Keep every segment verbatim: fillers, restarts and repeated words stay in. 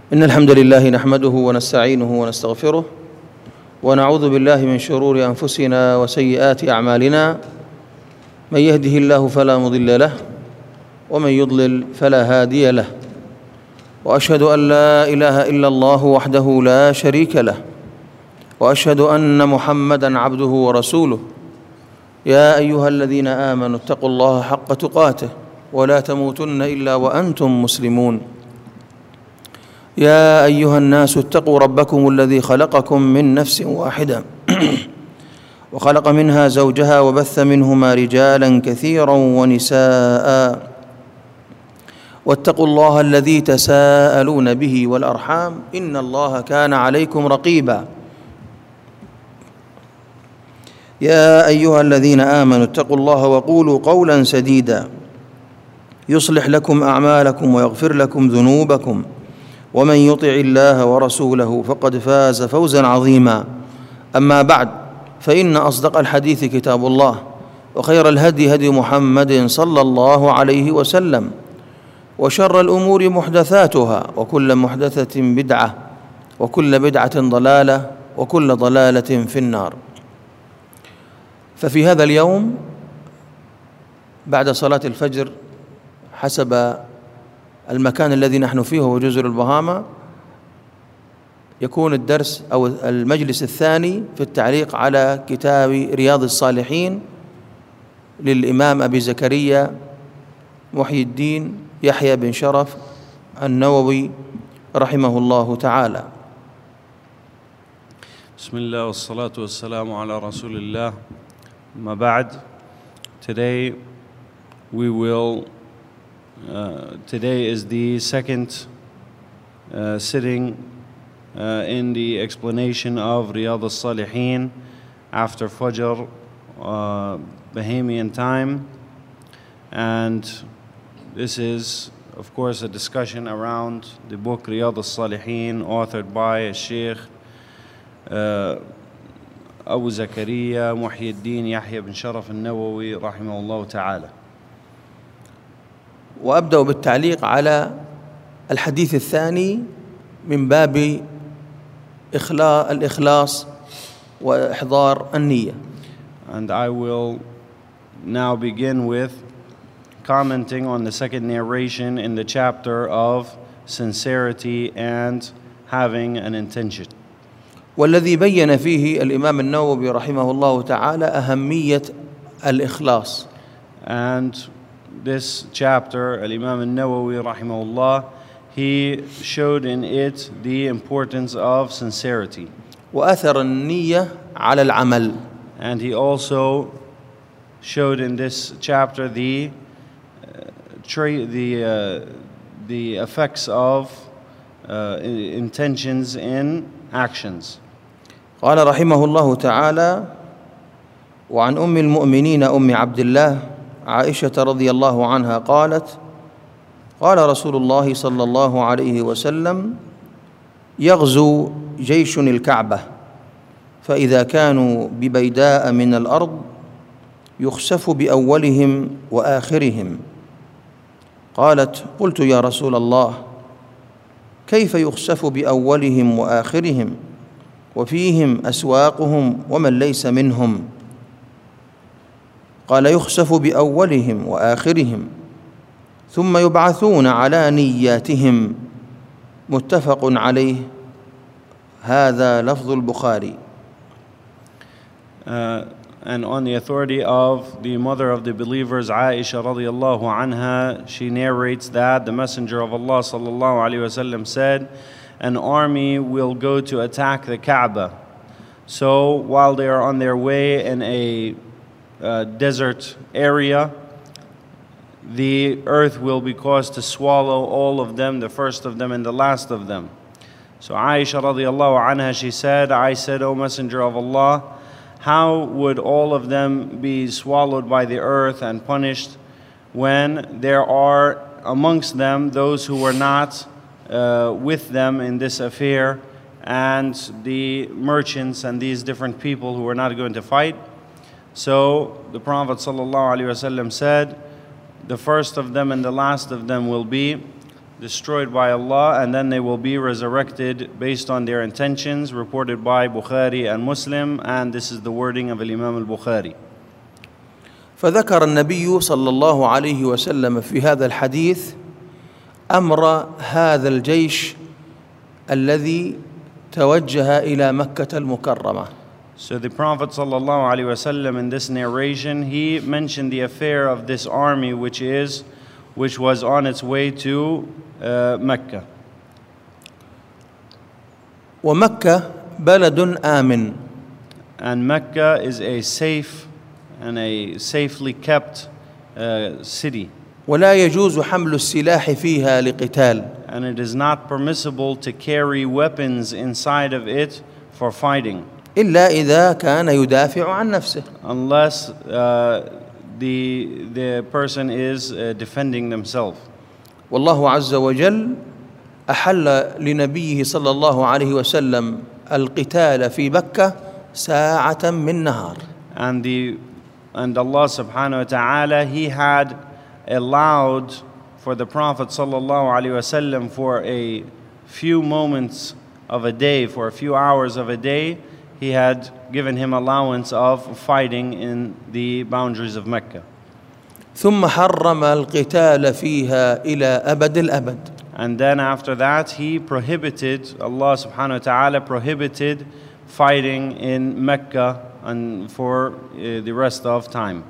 إن الحمد لله نحمده ونستعينه ونستغفره ونعوذ بالله من شرور أنفسنا وسيئات أعمالنا. من يهده الله فلا مضل له ومن يضلل فلا هادي له، وأشهد أن لا إله إلا الله وحده لا شريك له، وأشهد أن محمدًا عبده ورسوله. يا أيها الذين آمنوا اتقوا الله حق تقاته ولا تموتن إلا وأنتم مسلمون. يا أيها الناس اتقوا ربكم الذي خلقكم من نفس واحدة وخلق منها زوجها وبث منهما رجالاً كثيراً ونساءً، واتقوا الله الذي تساءلون به والأرحام إن الله كان عليكم رقيباً. يا أيها الذين آمنوا اتقوا الله وقولوا قولاً سديداً يصلح لكم أعمالكم ويغفر لكم ذنوبكم، ومن يطع الله ورسوله فقد فاز فوزاً عظيماً. أما بعد، فإن أصدق الحديث كتاب الله، وخير الهدي هدي محمد صلى الله عليه وسلم، وشر الأمور محدثاتها، وكل محدثة بدعة، وكل بدعة ضلالة، وكل ضلالة في النار. ففي هذا اليوم بعد صلاة الفجر حسب المكان الذي نحن فيه هو جزر البهاما، يكون الدرس أو المجلس الثاني في التعليق على كتاب رياض الصالحين للإمام أبي زكريا محي الدين يحيى بن شرف النووي رحمه الله تعالى. بسم الله والصلاة والسلام على رسول الله. ما بعد. Today we will Uh, today is the second uh, sitting uh, in the explanation of Riyadh al-Salihin after Fajr uh, Bahamian time, and this is of course a discussion around the book Riyadh al-Salihin authored by Sheikh uh, Abu Zakaria Muhyi al-Din Yahya bin Sharaf al-Nawawi rahimahullah ta'ala. وأبدأ بالتعليق على الحديث الثاني من باب الإخلاص وإحضار النية. And I will now begin with commenting on the second narration in the chapter of sincerity and having an intention. والذي بين فيه الإمام النووي رحمه الله تعالى أهمية الإخلاص. And this chapter, Al-Imam al-Nawawi rahimahullah, he showed in it the importance of sincerity. وأثر النية على العمل. And he also showed in this chapter the uh, tra- the uh, the effects of uh, intentions in actions. قال رحمه الله تعالى: وعن أم المؤمنين أم عبد الله عائشة رضي الله عنها قالت: قال رسول الله صلى الله عليه وسلم: يغزو جيش الكعبة، فإذا كانوا ببيداء من الأرض يخسف بأولهم وآخرهم. قالت: قلت يا رسول الله، كيف يخسف بأولهم وآخرهم وفيهم أسواقهم ومن ليس منهم؟ قال: يخسف بأولهم وآخرهم ثم يبعثون على نياتهم. متفق عليه. هذا لفظ البخاري. Uh, and on the authority of the mother of the believers, Aisha radiyallahu anha, she narrates that the Messenger of Allah sallallahu alaihi wasallam said, an army will go to attack the Kaaba. So while they are on their way in a Uh, desert area, the earth will be caused to swallow all of them, the first of them and the last of them. So Aisha radiallahu anha, she said, I said, O Messenger of Allah, how would all of them be swallowed by the earth and punished when there are amongst them those who were not uh, with them in this affair, and the merchants and these different people who were not going to fight? So the Prophet ﷺ said, the first of them and the last of them will be destroyed by Allah, and then they will be resurrected based on their intentions, reported by Bukhari and Muslim, and this is the wording of Imam al-Bukhari. فذكر النبي صلى الله عليه وسلم في هذا الحديث أمر هذا الجيش الذي توجه إلى مكة المكرمة. So the Prophet sallallahu alaihi wasallam in this narration, he mentioned the affair of this army which is which was on its way to uh, Mecca. ومكة بلد آمن. And Mecca is a safe and a safely kept uh, city. ولا يجوز حمل السلاح فيها لقتال. And it is not permissible to carry weapons inside of it for fighting. إلا إذا كان يدافع عن نفسه. Unless uh, the the person is uh, defending themselves. والله عز وجل أحل لنبيه صلى الله عليه وسلم القتال في مكة ساعة من نهار. And the and Allah subhanahu wa ta'ala, he had allowed for the Prophet sallallahu alaihi wasallam for a few moments of a day, for a few hours of a day, he had given him allowance of fighting in the boundaries of Mecca. ثم حرم القتال فيها إلى أبد الأبد. And then after that, he prohibited, Allah subhanahu wa ta'ala prohibited fighting in Mecca and for uh, the rest of time.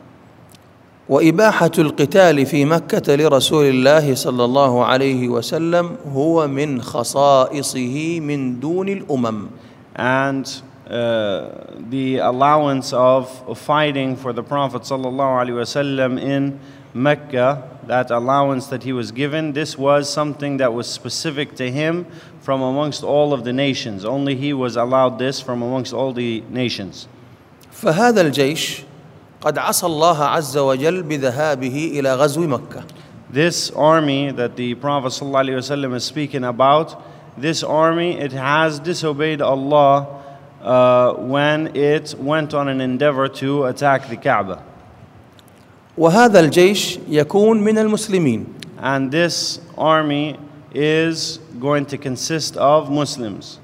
وإباحة القتال في مكة لرسول الله صلى الله عليه وسلم هو من خصائصه من دون الأمم. And uh, the allowance of fighting for the Prophet sallallahu alaihi wasallam in Mecca, that allowance that he was given, this was something that was specific to him from amongst all of the nations. Only he was allowed this from amongst all the nations. فهذا الجيش قد عصى الله عز وجل بذهابه إلى غزو مكة. This army that the Prophet ﷺ is speaking about, this army, it has disobeyed Allah uh, when it went on an endeavor to attack the Kaaba. وهذا الجيش يكون من المسلمين. And this army is going to consist of Muslims.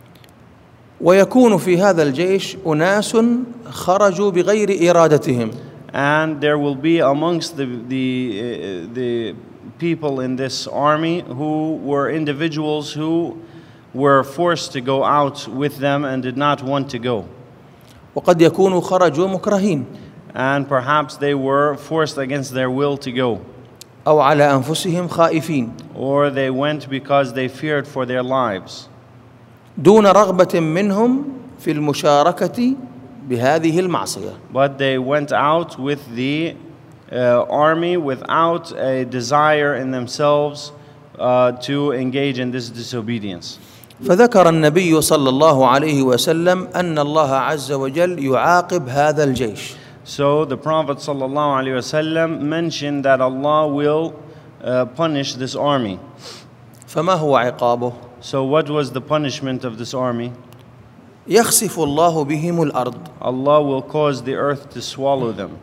ويكون في هذا الجيش أناس خرجوا بغير إرادتهم. And there will be amongst the, the, uh, the people in this army who were individuals who were forced to go out with them and did not want to go. وقد يكونوا خرجوا مكرهين. And perhaps they were forced against their will to go. أو على أنفسهم خائفين. Or they went because they feared for their lives. دون رغبة منهم في المشاركة بهذه المعصية. But they went out with the uh, army without a desire in themselves uh, to engage in this disobedience. فذكر النبي صلى الله عليه وسلم أن الله عز وجل يعاقب هذا الجيش. So the Prophet sallallahu alaihi wasallam mentioned that Allah will uh, punish this army. فما هو عقابه؟ So what was the punishment of this army? يخسف الله بهم الأرض. Allah will cause the earth to swallow them.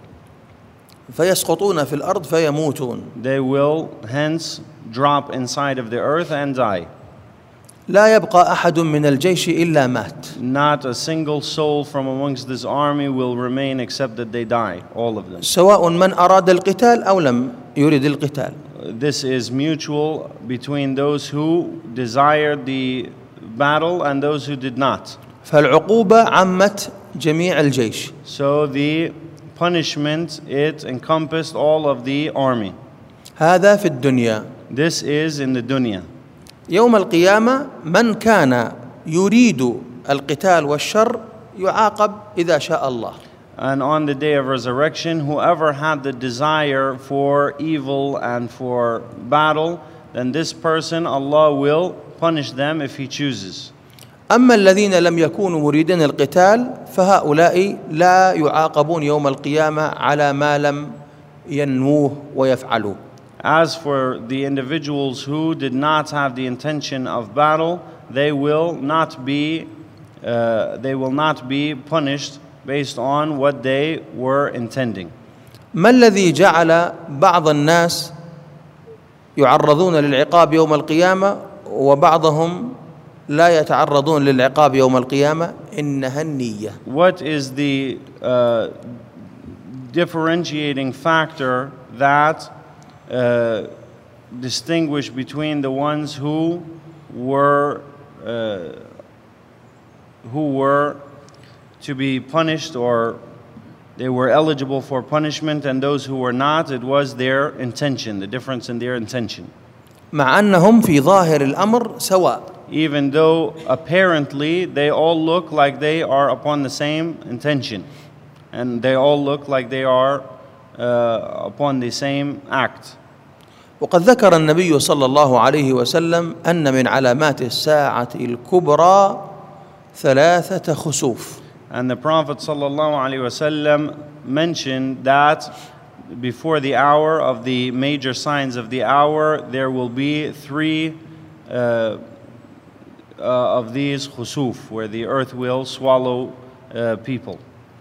فيسقطون في الأرض فيموتون. They will hence drop inside of the earth and die. لا يبقى أحد من الجيش إلا مات. Not a single soul from amongst this army will remain except that they die, all of them. سواء من أراد القتال أو لم يرد القتال. This is mutual between those who desired the battle and those who did not. فالعقوبة عمت جميع الجيش. So the punishment, it encompassed all of the army. هذا في الدنيا. This is in the dunya. يوم القيامة من كان يريد القتال والشر يعاقب إذا شاء الله. And on the day of resurrection, whoever had the desire for evil and for battle, then this person, Allah will punish them if He chooses. أما الذين لم يكونوا مريدين القتال فهؤلاء لا يعاقبون يوم القيامة على ما لم ينووه ويفعلوه. As for the individuals who did not have the intention of battle, they will not be, uh, they will not be punished based on what they were intending. ما الذي جعل بعض الناس يعرضون للعقاب يوم القيامة وبعضهم لا يتعرضون للعقاب يوم القيامة. إنها النية. What is the uh, differentiating factor that uh, distinguish between the ones who were uh, who were to be punished, or they were eligible for punishment, and those who were not? It was their intention, the difference in their intention. مع أنهم في ظاهر الأمر سواء. Even though apparently they all look like they are upon the same intention, and they all look like they are uh, upon the same act. وقد ذكر النبي صلى الله عليه وسلم أن من علامات الساعة الكبرى ثلاثة خسوف. And the Prophet sallallahu alaihi wasallam mentioned that before the hour of the major signs of the hour, there will be three uh, uh, of these khusuf, where the earth will swallow uh, people.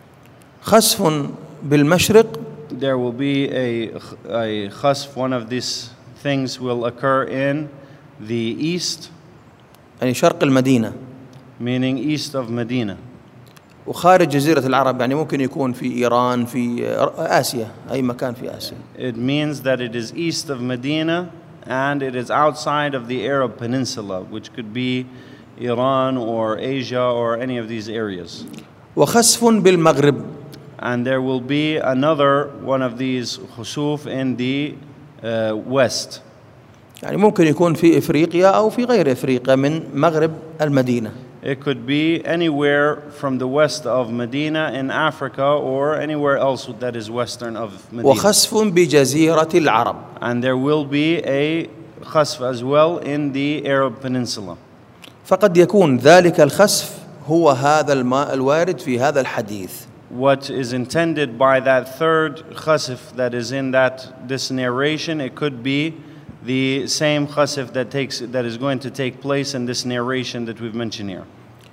خسف بالمشرق. There will be a, a khasf, one of these things will occur in the east, يعني شرق المدينة. meaning east of Medina. وخارج جزيرة العرب، يعني ممكن يكون في إيران، في آسيا، أي مكان في آسيا. It means that it is east of Medina and it is outside of the Arab Peninsula, which could be Iran or Asia or any of these areas. وخسف بالمغرب. And there will be another one of these khusuf in the uh, west. يعني ممكن يكون في إفريقيا أو في غير إفريقيا من مغرب المدينة. It could be anywhere from the west of Medina in Africa or anywhere else that is western of Medina. وخسف بجزيرة العرب. And there will be a khasf as well in the Arab Peninsula. فقد يكون ذلك الخسف هو هذا الماء الوارد في هذا الحديث. What is intended by that third khasf that is in that this narration, it could be the same khasf that takes that is going to take place in this narration that we've mentioned here.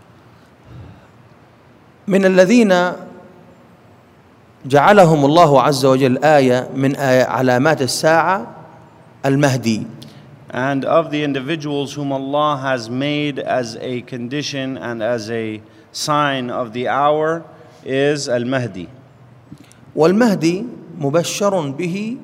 من الذين جعلهم الله عز وجل آية من علامات الساعة المهدي. And of the individuals whom Allah has made as a condition and as a sign of the hour is Al-Mahdi. والمهدي مبشر به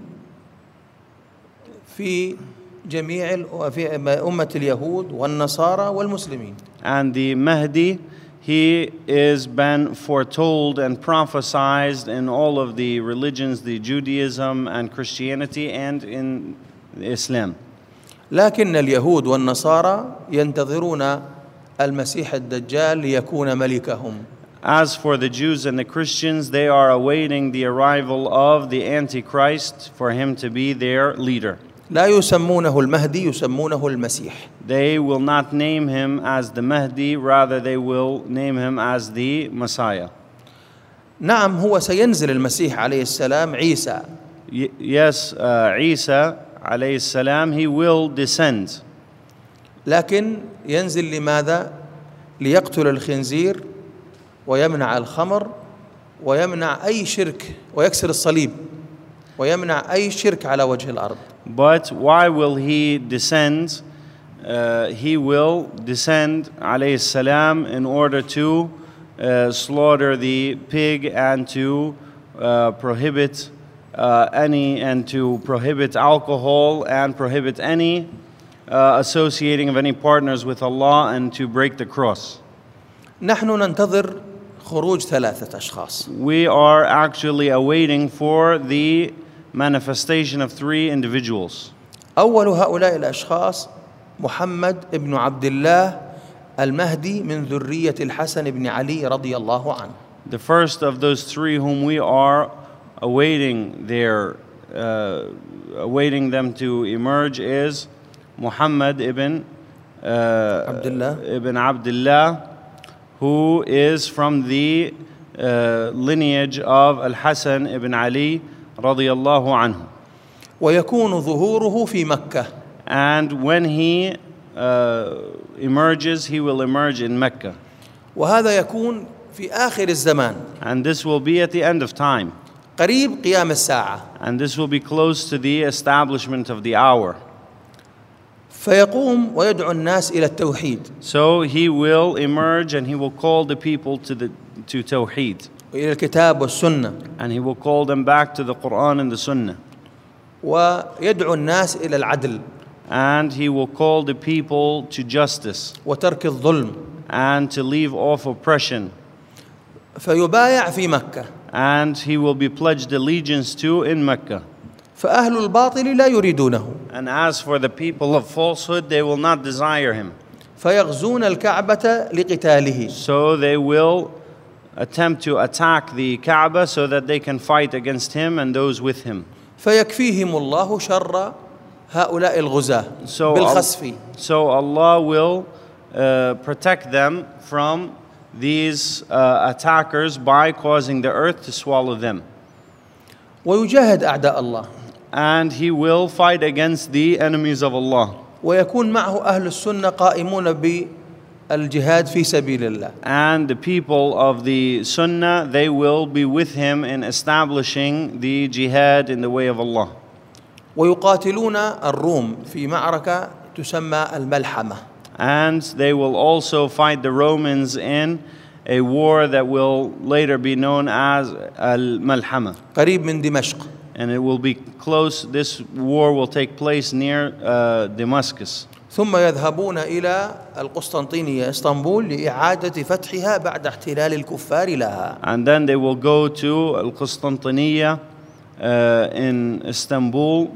في جميع في أمة اليهود والنصارى والمسلمين. And the Mahdi, he is been foretold and prophesied in all of the religions, the Judaism and Christianity, and in Islam. لكن اليهود والنصارى ينتظرون المسيح الدجال ليكون ملكهم. As for the Jews and the Christians, they are awaiting the arrival of the Antichrist for him to be their leader. لا يسمونه المهدي، يسمونه المسيح. They will not name him as the Mahdi, rather they will name him as the Messiah. نعم، هو سينزل المسيح عليه السلام عيسى. Y- yes, uh, Isa alayhi salam, he will descend. لكن ينزل لماذا؟ ليقتل الخنزير ويمنع الخمر ويمنع أي شرك ويكسر الصليب ويمنع أي شرك على وجه الأرض. But why will he descend? Uh, he will descend alayhi salam in order to uh, slaughter the pig and to uh, prohibit uh, any and to prohibit alcohol and prohibit any uh, associating of any partners with Allah and to break the cross. نحن ننتظر خروج ثلاثة أشخاص. We are actually awaiting for the manifestation of three individuals. أول هؤلاء الأشخاص محمد ابن عبد الله المهدي من ذرية الحسن بن علي رضي الله عنه. The first of those three whom we are awaiting their uh, awaiting them to emerge is Muhammad ibn uh, Abdullah. ibn Abdullah, who is from the uh, lineage of Al-Hasan ibn Ali radiyallahu anhu. ويكون ظهوره في مكة. And when he uh, emerges, he will emerge in Mecca. وهذا يكون في آخر الزمان. And this will be at the end of time. قريب قيام الساعة. And this will be close to the establishment of the hour. فيقوم ويدعو الناس إلى التوحيد. So he will emerge and he will call the people to the to Tawheed. وإلى الكتاب والسنة. And he will call them back to the Quran and the Sunnah. ويدعو الناس إلى العدل. And he will call the people to justice. وترك الظلم. And to leave off oppression. فيبايع في مكة. And he will be pledged allegiance to in Mecca. فأهل الباطل لا يريدونه. And as for the people of falsehood, they will not desire him. فيغزون الكعبة لقتاله. So they will attempt to attack the Kaaba so that they can fight against him and those with him. فيكفيهم الله شر هؤلاء الغزاة So, بالخسف. so Allah will uh, protect them from these uh, attackers by causing the earth to swallow them. ويجاهد أعداء الله. And he will fight against the enemies of Allah. ويكون معه أهل السنة قائمون بالجهاد في سبيل الله. And the people of the Sunnah, they will be with him in establishing the jihad in the way of Allah. ويقاتلون الروم في معركة تسمى الملحمة. And they will also fight the Romans in a war that will later be known as Al-Malhama. قريب من دمشق. And it will be close, this war will take place near uh, Damascus. ثم يذهبون إلى القسطنطينية اسطنبول لإعادة فتحها بعد احتلال الكفار لها. And then they will go to Al-Qustantiniya uh, in Istanbul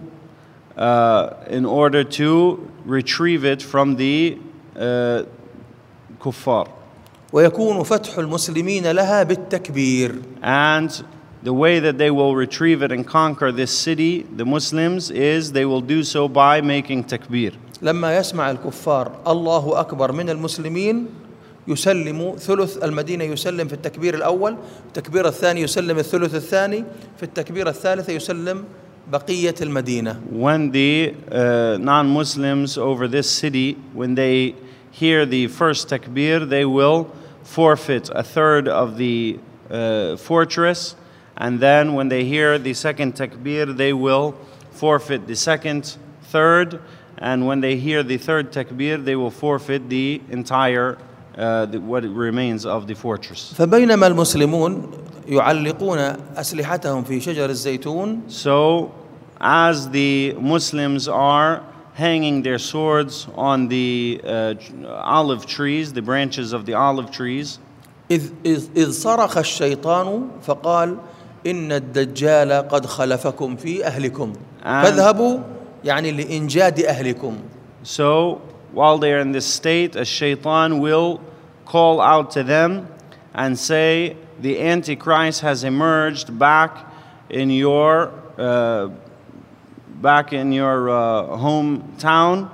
uh, in order to retrieve it from the uh, kuffar. ويكون فتح المسلمين لها بالتكبير. And the way that they will retrieve it and conquer this city, the Muslims, is they will do so by making takbir. لما يسمع الكفار الله أكبر من المسلمين يسلم ثلث المدينة يسلم في التكبير الأول، التكبير الثاني يسلم الثلث الثاني، في التكبير الثالث يسلم بقية المدينة. When the uh, non-Muslims over this city, when they hear the first takbir, they will forfeit a third of the uh, fortress, and then when they hear the second takbir, they will forfeit the second third, and when they hear the third takbir, they will forfeit the entire uh, the, what remains of the fortress. فبينما المسلمون يعلقون أسلحتهم في شجر الزيتون. So as the Muslims are hanging their swords on the uh, olive trees, the branches of the olive trees, إذ, إذ, إذ صرخ الشيطان فقال إن الدجال قد خلفكم في أهلكم فاذهبوا يعني لإنجاد أهلكم. So while they are in this state, a shaitan will call out to them and say, the Antichrist has emerged back in your uh, back in your uh, hometown,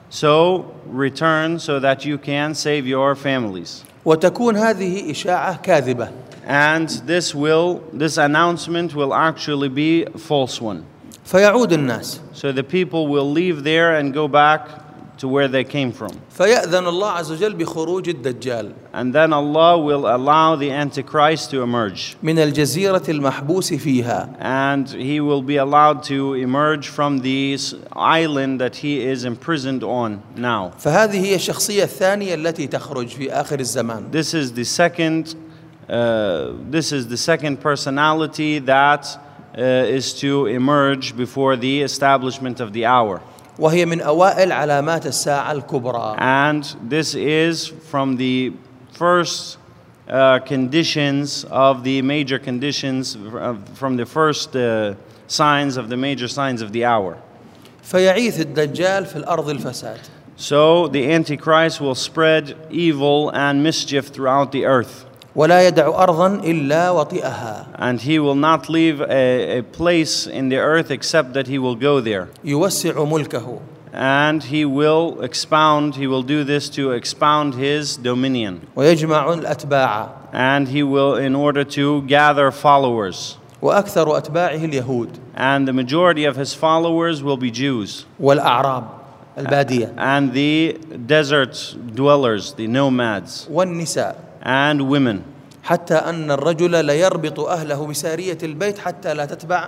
so return so that you can save your families. وتكون هذه إشاعة كاذبة. And this will, this announcement will actually be a false one. فيعود الناس. So the people will leave there and go back to where they came from. فيأذن الله عز وجل بخروج الدجال. And then Allah will allow the Antichrist to emerge. من الجزيرة المحبوس فيها. And he will be allowed to emerge from the island that he is imprisoned on now. فهذه هي الشخصية الثانية التي تخرج في آخر الزمان. This is the second uh, this is the second personality that uh, is to emerge before the establishment of the hour. وهي من أوائل علامات الساعة الكبرى. And this is from the first uh, conditions of the major conditions, uh, from the first uh, signs of the major signs of the hour. فيعيث الدجال في الأرض الفساد. So the Antichrist will spread evil and mischief throughout the earth. ولا يدع أرضا إلا وطئها. And he will not leave a, a place in the earth except that he will go there. يوسع ملكه. And he will expound, he will do this to expound his dominion. ويجمع الأتباع. And he will, in order to gather followers. وأكثر أتباعه اليهود. And the majority of his followers will be Jews. والأعراب البادية. And the desert dwellers, the nomads. والنساء. And women. حتى أن الرجل لا يربط أهله بسارية البيت حتى لا تتبع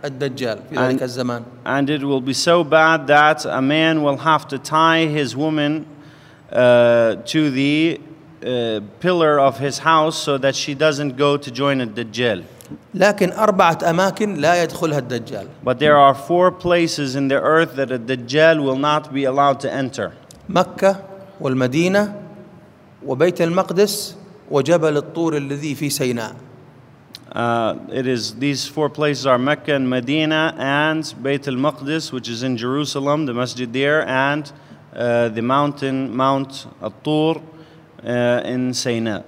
الدجال في ذلك الزمان. And it will be so bad that a man will have to tie his woman uh, to the uh, pillar of his house so that she doesn't go to join a Dajjal. لكن أربعة أماكن لا يدخلها الدجال. But there are four places in the earth that a Dajjal will not be allowed to enter. مكة والمدينة وبيت المقدس وجبل الطور الذي في سيناء. Uh, it is these four places are Mecca and Medina and Bayt al-Maqdis, which is in Jerusalem, the masjid there, and uh, the mountain Mount At-Tur uh, in Sinai.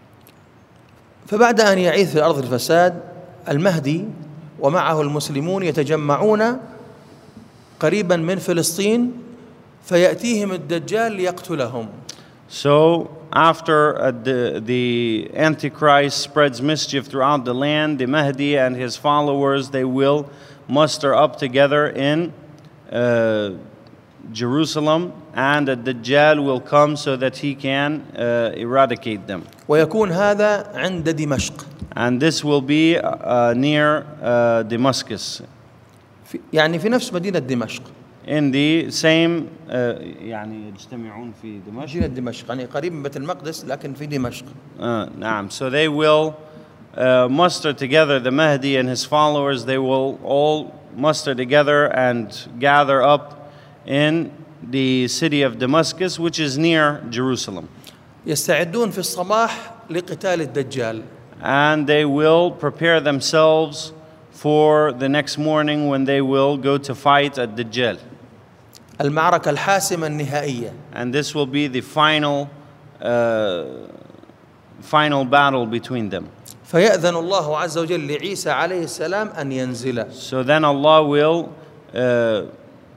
فبعد أن يعيث في الأرض الفساد المهدي ومعه المسلمون يتجمعون قريبا من فلسطين فيأتيهم الدجال ليقتلهم. So after uh, the, the Antichrist spreads mischief throughout the land, the Mahdi and his followers, they will muster up together in uh, Jerusalem, and the Dajjal will come so that he can uh, eradicate them. ويكون هذا عند دمشق. And this will be uh, near uh, Damascus. في يعني في نفس مدينة دمشق. In the same uh, يعني يجتمعون في دمشق. مدينة دمشق يعني قريب من بيت المقدس لكن في دمشق. Uh, نعم. So they will uh, muster together, the Mahdi and his followers, they will all muster together and gather up in the city of Damascus, which is near Jerusalem. يستعدون في الصباح لقتال الدجال. And they will prepare themselves for the next morning when they will go to fight at Dajjal. المعركة الحاسمة النهائية. And this will be the final uh, final battle between them. فيأذن الله عز وجل لعيسى عليه السلام أن ينزل. So then Allah will uh,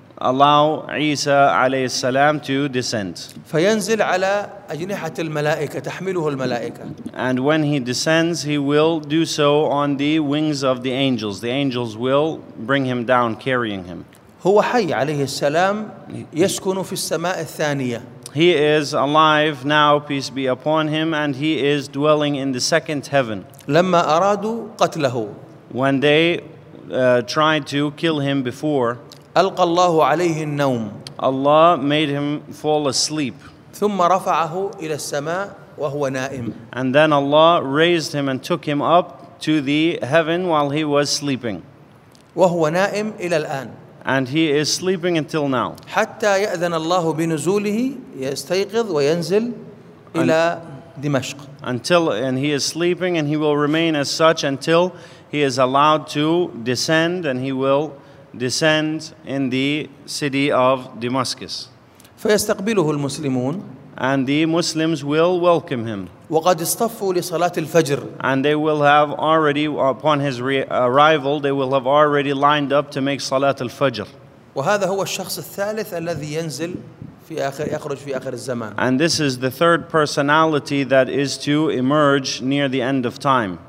allow Isa alayhi salam to descend. فينزل على أجنحة الملائكة تحمله الملائكة. And when he descends, he will do so on the wings of the angels. The angels will bring him down, carrying him. هو حي عليه السلام يسكن في السماء الثانية. He is alive now, peace be upon him, and he is dwelling in the second heaven. لما أرادوا قتله. When they uh, tried to kill him before, ألقى الله عليه النوم. Allah made him fall asleep. ثم رفعه إلى السماء وهو نائم. And then Allah raised him and took him up to the heaven while he was sleeping. وهو نائم إلى الآن. And he is sleeping until now. حتى يأذن الله بنزوله يستيقظ وينزل إلى دمشق. Until, and he is sleeping and he will remain as such until he is allowed to descend, and he will descend in the city of Damascus. فيستقبله المسلمون. And the Muslims will welcome him. وقد اصطفوا لصلاة الفجر. And they will have already, upon his re- arrival, they will have already lined up to make Salat al-Fajr. وهذا هو الشخص الثالث الذي ينزل في آخر يخرج في آخر الزمان. And this is the third personality that is to emerge near the end of time.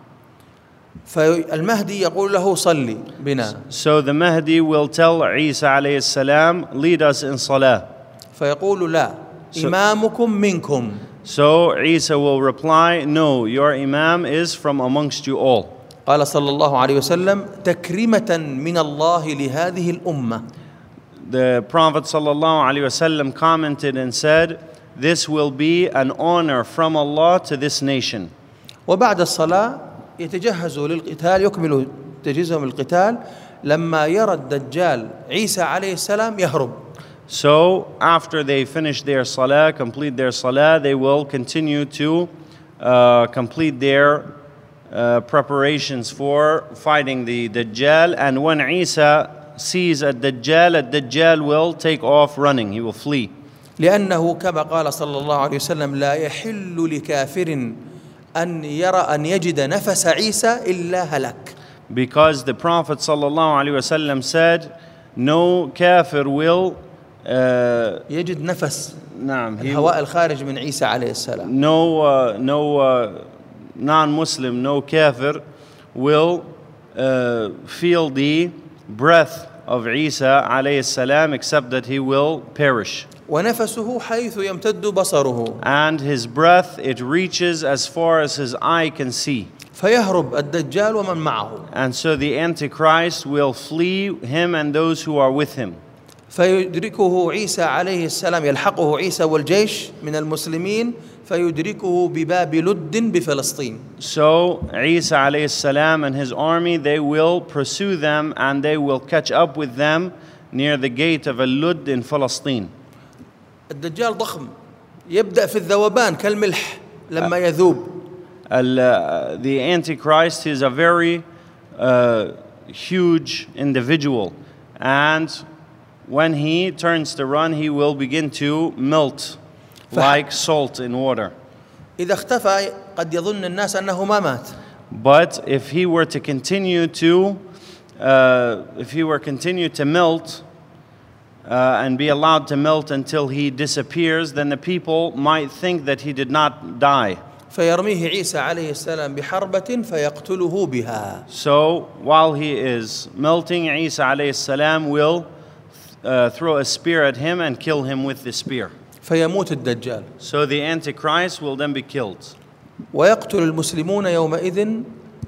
فالمهدي يقول له صلي بنا. So the Mahdi will tell Isa alayhi salam, lead us in Salah. فيقول لا إمامكم منكم. So Isa will reply, no, your Imam is from amongst you all. قال صلى الله عليه وسلم تكريمة من الله لهذه الأمة. The Prophet sallallahu alaihi wasallam commented and said, this will be an honor from Allah to this nation. وبعد الصلاة يتجهزوا للقتال يكملوا تجهيزهم للقتال لما يرى الدجال عيسى عليه السلام يهرب. So after they finish their salah, complete their salah, they will continue to uh, complete their uh, preparations for fighting the Dajjal. And when Isa sees a Dajjal, a Dajjal will take off running, he will flee. لأنه كما قال صلى الله عليه وسلم لا يحل لكافر أن يرى أن يجد نفس عيسى إلا هلك. Because the Prophet sallallahu alaihi wasallam said, no kafir will uh, يجد نفس نعم, الهواء الخارج من عيسى عليه السلام. No, uh, no uh, non-Muslim, no kafir will uh, feel the breath of Isa alayhi salam except that he will perish. ونفسه حيث يمتد بصره. And his breath, it reaches as far as his eye can see. فيهرب الدجال ومن معه. And so the Antichrist will flee, him and those who are with him. فيدركه عيسى عليه السلام، يلحقه عيسى والجيش من المسلمين فيدركه بباب لد بفلسطين. So Isa alayhi salam and his army, they will pursue them and they will catch up with them near the gate of Al-Lud in Palestine. الدجال ضخم يبدأ في الذوبان كالملح لما يذوب. Uh, the Antichrist is a very uh, huge individual, and when he turns to run, he will begin to melt like salt in water. إذا اختفى قد يظن الناس أنه ما مات. But if he were to continue to, uh, if he were continue to melt uh, and be allowed to melt until he disappears, then the people might think that he did not die. فيرميه عيسى عليه السلام بحربة فيقتله بها. So while he is melting, Isa alayhi salam will uh, throw a spear at him and kill him with the spear. فيموت الدجال. So the Antichrist will then be killed. ويقتل المسلمون يومئذ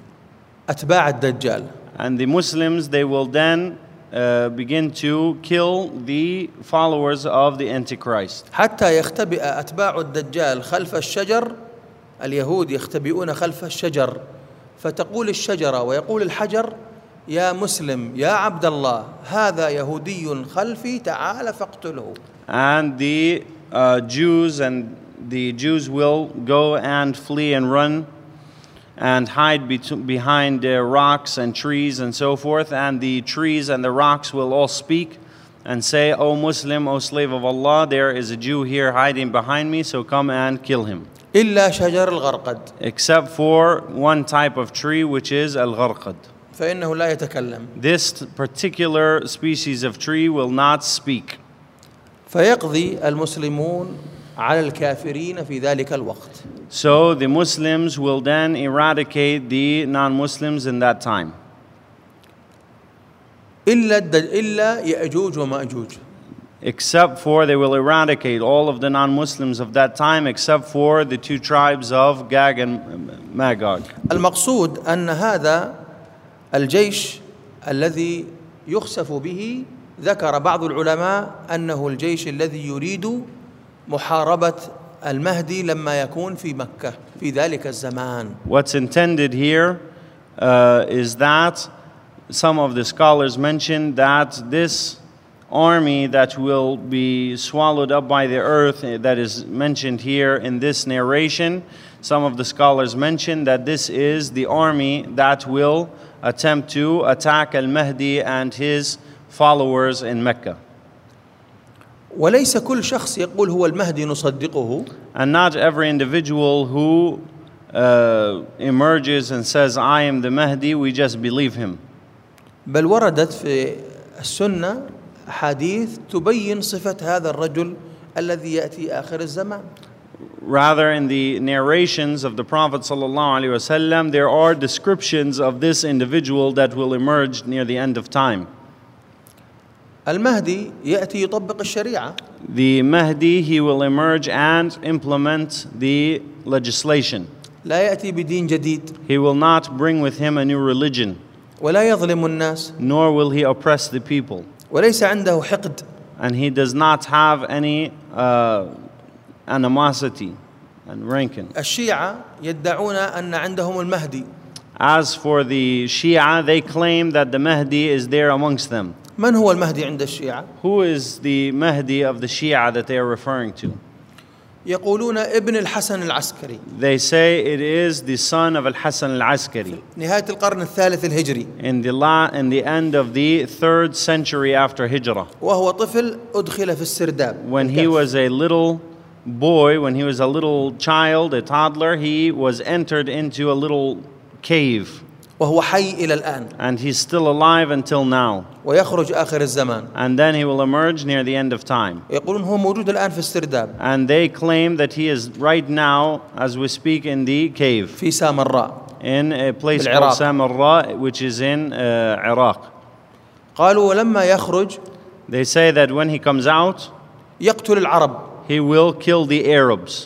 أتباع الدجال. And the Muslims, they will then uh, begin to kill the followers of the Antichrist. حتى يختبئ أتباع الدجال خلف الشجر. اليهود يختبئون خلف الشجر فتقول الشجرة ويقول الحجر يا مسلم يا عبد الله هذا يهودي خلفي تعال فاقتله. And the uh, Jews and the Jews will go and flee and run and hide be- behind uh, rocks and trees and so forth, and the trees and the rocks will all speak and say, O Muslim, O slave of Allah, there is a Jew here hiding behind me, so come and kill him. إلا شجر الغرقد. Except for one type of tree, which is al-gharqad. فإنه لا يتكلم. This particular species of tree will not speak. فيقضي المسلمون على الكافرين في ذلك الوقت. So the Muslims will then eradicate the non-Muslims in that time. إلا الدج... إلا يأجوج ومأجوج. Except for, they will eradicate all of the non-Muslims of that time, except for the two tribes of Gog and Magog. المقصود أن هذا الجيش الذي يخسف به ذكر بعض العلماء أنه الجيش الذي يريد محاربة المهدي لما يكون في مكة في ذلك الزمان. What's intended here uh, is that some of the scholars mentioned that this army that will be swallowed up by the earth that is mentioned here in this narration, some of the scholars mentioned that this is the army that will attempt to attack al-Mahdi and his followers in Mecca. وليس كل شخص يقول هو المهدي نصدقه. And not every individual who uh, emerges and says, I am the Mahdi, we just believe him. بل وردت في السنة حديث تبين صفة هذا الرجل الذي يأتي آخر الزمان. Rather, in the narrations of the Prophet ﷺ, there are descriptions of this individual that will emerge near the end of time. المهدي يأتي يطبق الشريعة. The Mahdi, he will emerge and implement the legislation. لا يأتي بدين جديد. He will not bring with him a new religion. ولا يظلم الناس. Nor will he oppress the people. وليس عنده حقد. And he does not have any uh, animosity and ranking. الشيعة يدعون أن عندهم المهدي. As for the Shia, they claim that the Mahdi is there amongst them. من هو المهدي عند الشيعة؟ Who is the Mahdi of the Shia that they are referring to? يقولون ابن الحسن العسكري. They say it is the son of Al-Hasan al-Askari. نهاية القرن الثالث الهجري. In the la- in the end of the third century after Hijrah. وهو طفل أدخل في السرداب. When he was a little boy, when he was a little child, a toddler, he was entered into a little cave. وهو حي إلى الآن. And he's still alive until now. ويخرج آخر الزمان. And then he will emerge near the end of time. يقولون هو موجود الآن في السرداب. And they claim that he is right now, as we speak, in the cave. في سامراء. In a place بالعراق. called Samarra, which is in uh, Iraq. قالوا ولما يخرج They say that when he comes out, يقتل العرب. he will kill the Arabs.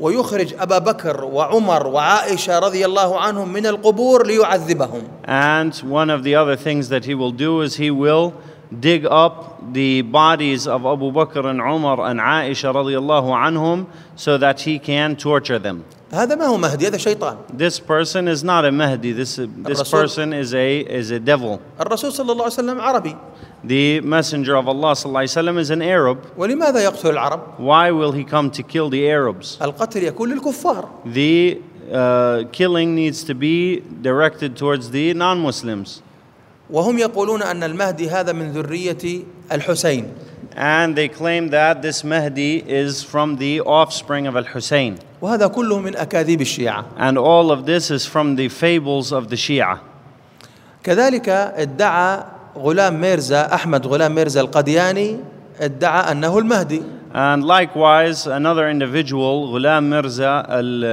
ويخرج أبا بكر وعمر وعائشة رضي الله عنهم من القبور ليعذبهم. And one of the other things that he will do is he will dig up the bodies of Abu Bakr and Umar and Aisha radiallahu anhum so that he can torture them. هذا ما هو مهدي، هذا شيطان. This person is not a Mahdi. This this person is a is a devil. الرسول صلى الله عليه وسلم عربي. The messenger of Allah sallallahu alaihi wasallam is an Arab. ولماذا يقتل العرب؟ Why will he come to kill the Arabs? القتل يكون للكفار. The uh, killing needs to be directed towards the non-Muslims. وهم يقولون أن المهدي هذا من ذرية الحسين. And they claim that this Mahdi is from the offspring of Al-Hussein. وهذا كله من أكاذيب الشيعة. And all of this is from the fables of the Shia. كذلك ادعى غلام ميرزا أحمد غلام ميرزا القدياني ادعى أنه المهدي. And likewise, another individual, Ghulam Mirza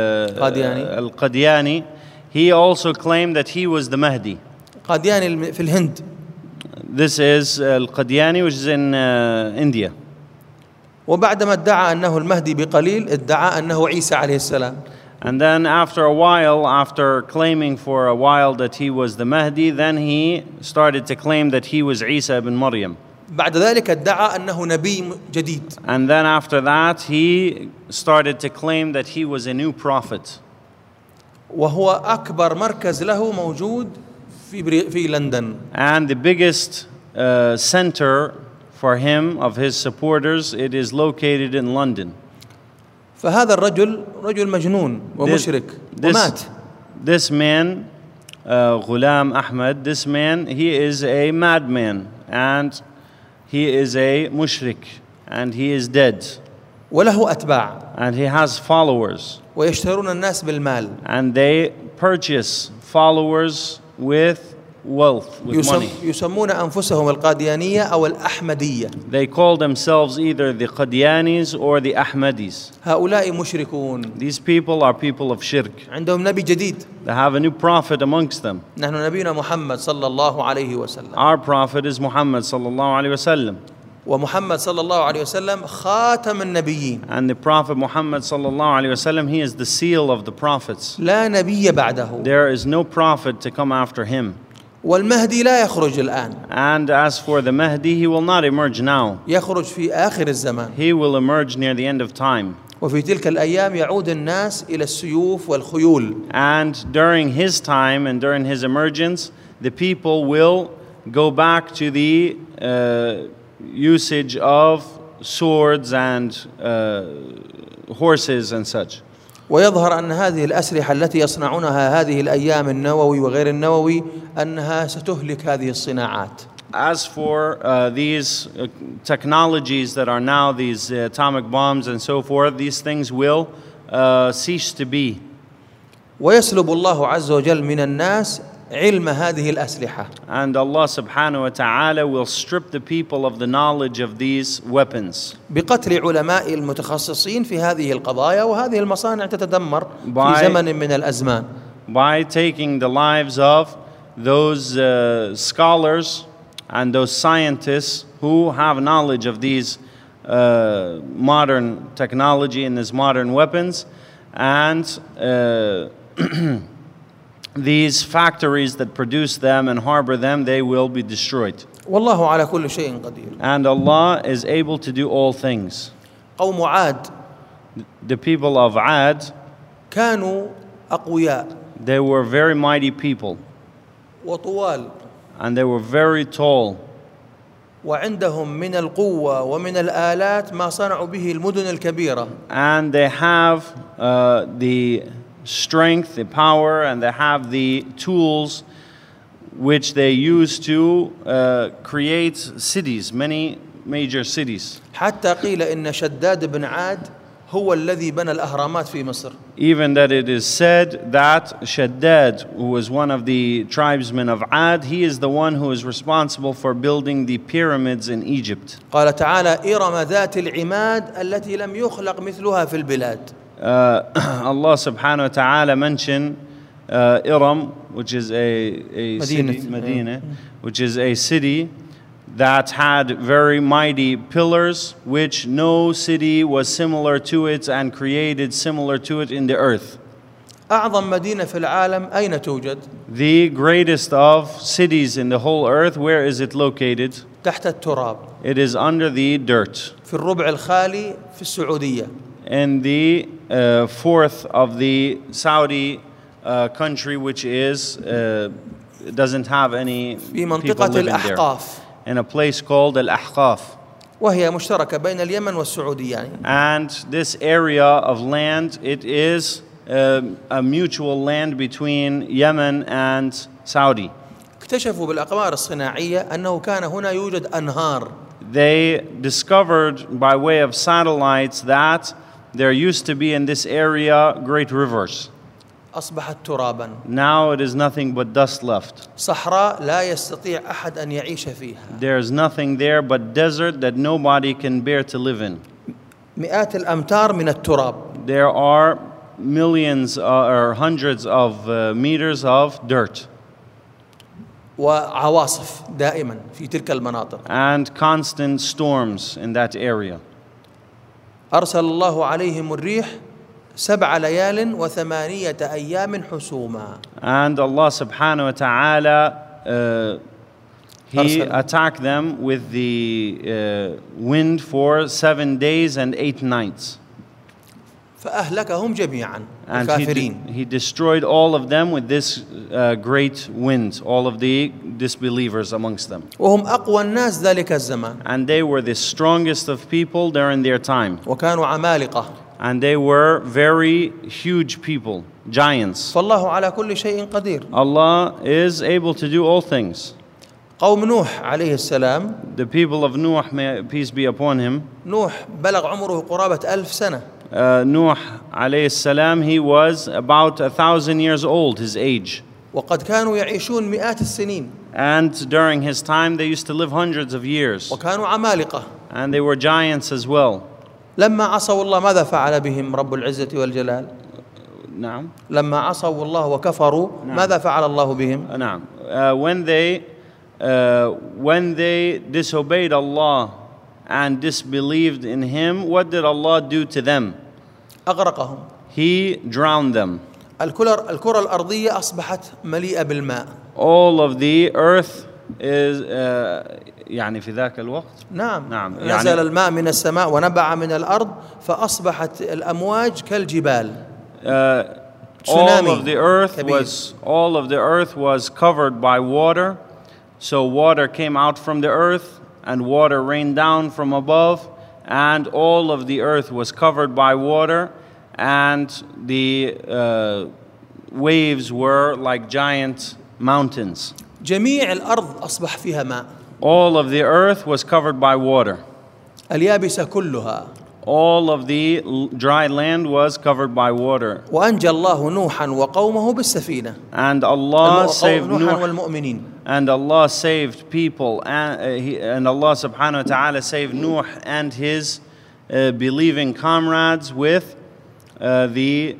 al-Qadiani, he also claimed that he was the Mahdi. قادياني في الهند. This is Al-Qadiani, which is in uh, India. وبعدما ادعى أنه المهدي بقليل ادعى أنه عيسى عليه السلام. And then after a while, after claiming for a while that he was the Mahdi, then he started to claim that he was Isa ibn Maryam. بعد ذلك ادعى أنه نبي جديد. And then after that, he started to claim that he was a new prophet. وهو أكبر مركز له موجود في في لندن. And the biggest uh, center for him of his supporters, it is located in London. فهذا الرجل رجل مجنون ومشرك ومات. This man, uh, Ghulam Ahmad, this man, he is a madman and he is a mushrik and he is dead. وله أتباع. And he has followers. ويشترون الناس بالمال. And they purchase followers with wealth, with يسم money. يسمون أنفسهم القاديانية أو الأحمدية. They call themselves either the Qadianis or the Ahmadis. هؤلاء مشركون. These people are people of shirk. عندهم نبي جديد. They have a new prophet amongst them. نحن نبينا محمد صلى الله عليه وسلم. Our prophet is Muhammad sallallahu alaihi wasallam. ومحمد صلى الله عليه وسلم خاتم النبيين. And the prophet Muhammad sallallahu alaihi wasallam, he is the seal of the prophets. لا نبي بعده. There is no prophet to come after him. والمهدي لا يخرج الآن. And as for the Mahdi, he will not emerge now. يخرج في آخر الزمان. He will emerge near the end of time. وفي تلك الأيام يعود الناس إلى السيوف والخيول. And during his time and during his emergence, the people will go back to the uh, usage of swords and uh, horses and such. ويظهر أن هذه الأسلحة التي يصنعونها هذه الأيام النووي وغير النووي أنها ستهلك هذه الصناعات. As for uh, these uh, technologies that are now these uh, atomic bombs and so forth, these things will uh, cease to be. ويسلب الله عز وجل من الناس علم هذه الأسلحة. And Allah subhanahu wa ta'ala will strip the people of the knowledge of these weapons. بقتل علماء المتخصصين في هذه القضايا وهذه المصانع تتدمر في By- زمن من الأزمان. By taking the lives of those uh, scholars and those scientists who have knowledge of these uh, modern technology and these modern weapons, and uh, these factories that produce them and harbor them, they will be destroyed. والله على كل شيء قدير. And Allah is able to do all things. قوم عاد The people of Ad, كانوا أقوياء they were very mighty people, وطوال and they were very tall. وعندهم من القوة ومن الآلات ما صنعوا به المدن الكبيرة. And they have uh, the strength, the power, and they have the tools which they use to uh, create cities, many major cities. حتى قيل إن شداد بن عاد هو الذي بنى الأهرامات في مصر. Even that it is said that Shaddad, who was one of the tribesmen of Ad, he is the one who is responsible for building the pyramids in Egypt. قال تعالى إرم ذات العماد التي لم يخلق مثلها في البلاد. Uh, Allah subhanahu wa ta'ala mentioned uh, Iram, which is a, a city, Medina. Medina, which is a city that had very mighty pillars, which no city was similar to it and created similar to it in the earth. أعظم مدينة في العالم أين توجد؟ The greatest of cities in the whole earth, where is it located? تحت التراب. It is under the dirt. في الربع الخالي في السعودية. In the uh, fourth of the Saudi uh, country, which is uh, doesn't have any في people منطقة living there. الأحقاف. In a place called Al-Ahqaf. وهي مشتركة بين اليمن والسعودية يعني. And this area of land, it is uh, a mutual land between Yemen and Saudi. اكتشفوا بالأقمار الصناعية أنه كان هنا يوجد أنهار. They discovered by way of satellites that there used to be in this area great rivers. أصبحت ترابا. Now it is nothing but dust left. صحراء لا يستطيع أحد أن يعيش فيها. There is nothing there but desert that nobody can bear to live in. مئات الأمتار من التراب. There are millions uh, or hundreds of uh, meters of dirt. وعواصف دائما في تلك المناطق. And constant storms in that area. أرسل الله عليهم الريح سبع ليال وثمانية أيام حسوما. And Allah subhanahu wa ta'ala uh, He أرسل. attacked them with the uh, wind for seven days and eight nights. فأهلكهم جميعا And he, الكافرين. de- he destroyed all of them with this uh, great wind, all of the disbelievers amongst them. وهم أقوى الناس ذلك الزمان. And they were the strongest of people during their time. وكانوا عمالقة. And they were very huge people, giants. فالله على كل شيء قدير. Allah is able to do all things. قوم نوح عليه السلام. The people of Nuh, may peace be upon him, نوح بلغ عمره قرابة ألف سنة. uh, Nuh alayhi salam, he was about a thousand years old, his age. وقد كانوا يعيشون مئات السنين. And during his time, they used to live hundreds of years. وكانوا عمالقة. And they were giants as well. لما عصوا الله ماذا فعل بهم رب العزة والجلال؟ نعم. لما عصوا الله وكفروا ماذا فعل الله بهم؟ نعم. Uh, when they uh, when they disobeyed Allah and disbelieved in Him, what did Allah do to them? أغرقهم. He drowned them. الكرة الكرة الأرضية أصبحت مليئة بالماء. All of the earth is uh, يعني في ذاك الوقت. نعم. نعم. نزل يعني الماء من السماء ونبع من الأرض فأصبحت الأمواج كالجبال. uh, all of the earth was all of the earth was covered by water. So water came out from the earth and water rained down from above, and all of the earth was covered by water, and the uh, waves were like giant mountains. جميع الأرض أصبح فيها ماء. All of the earth was covered by water. اليابسة كلها. All of the l- dry land was covered by water. وأنجى الله نوحا وقومه بالسفينة. And Allah الم- saved نوحا Nuh, والمؤمنين. and Allah saved people, and, uh, he, and Allah subhanahu wa ta'ala saved Nuh and his uh, believing comrades with uh, the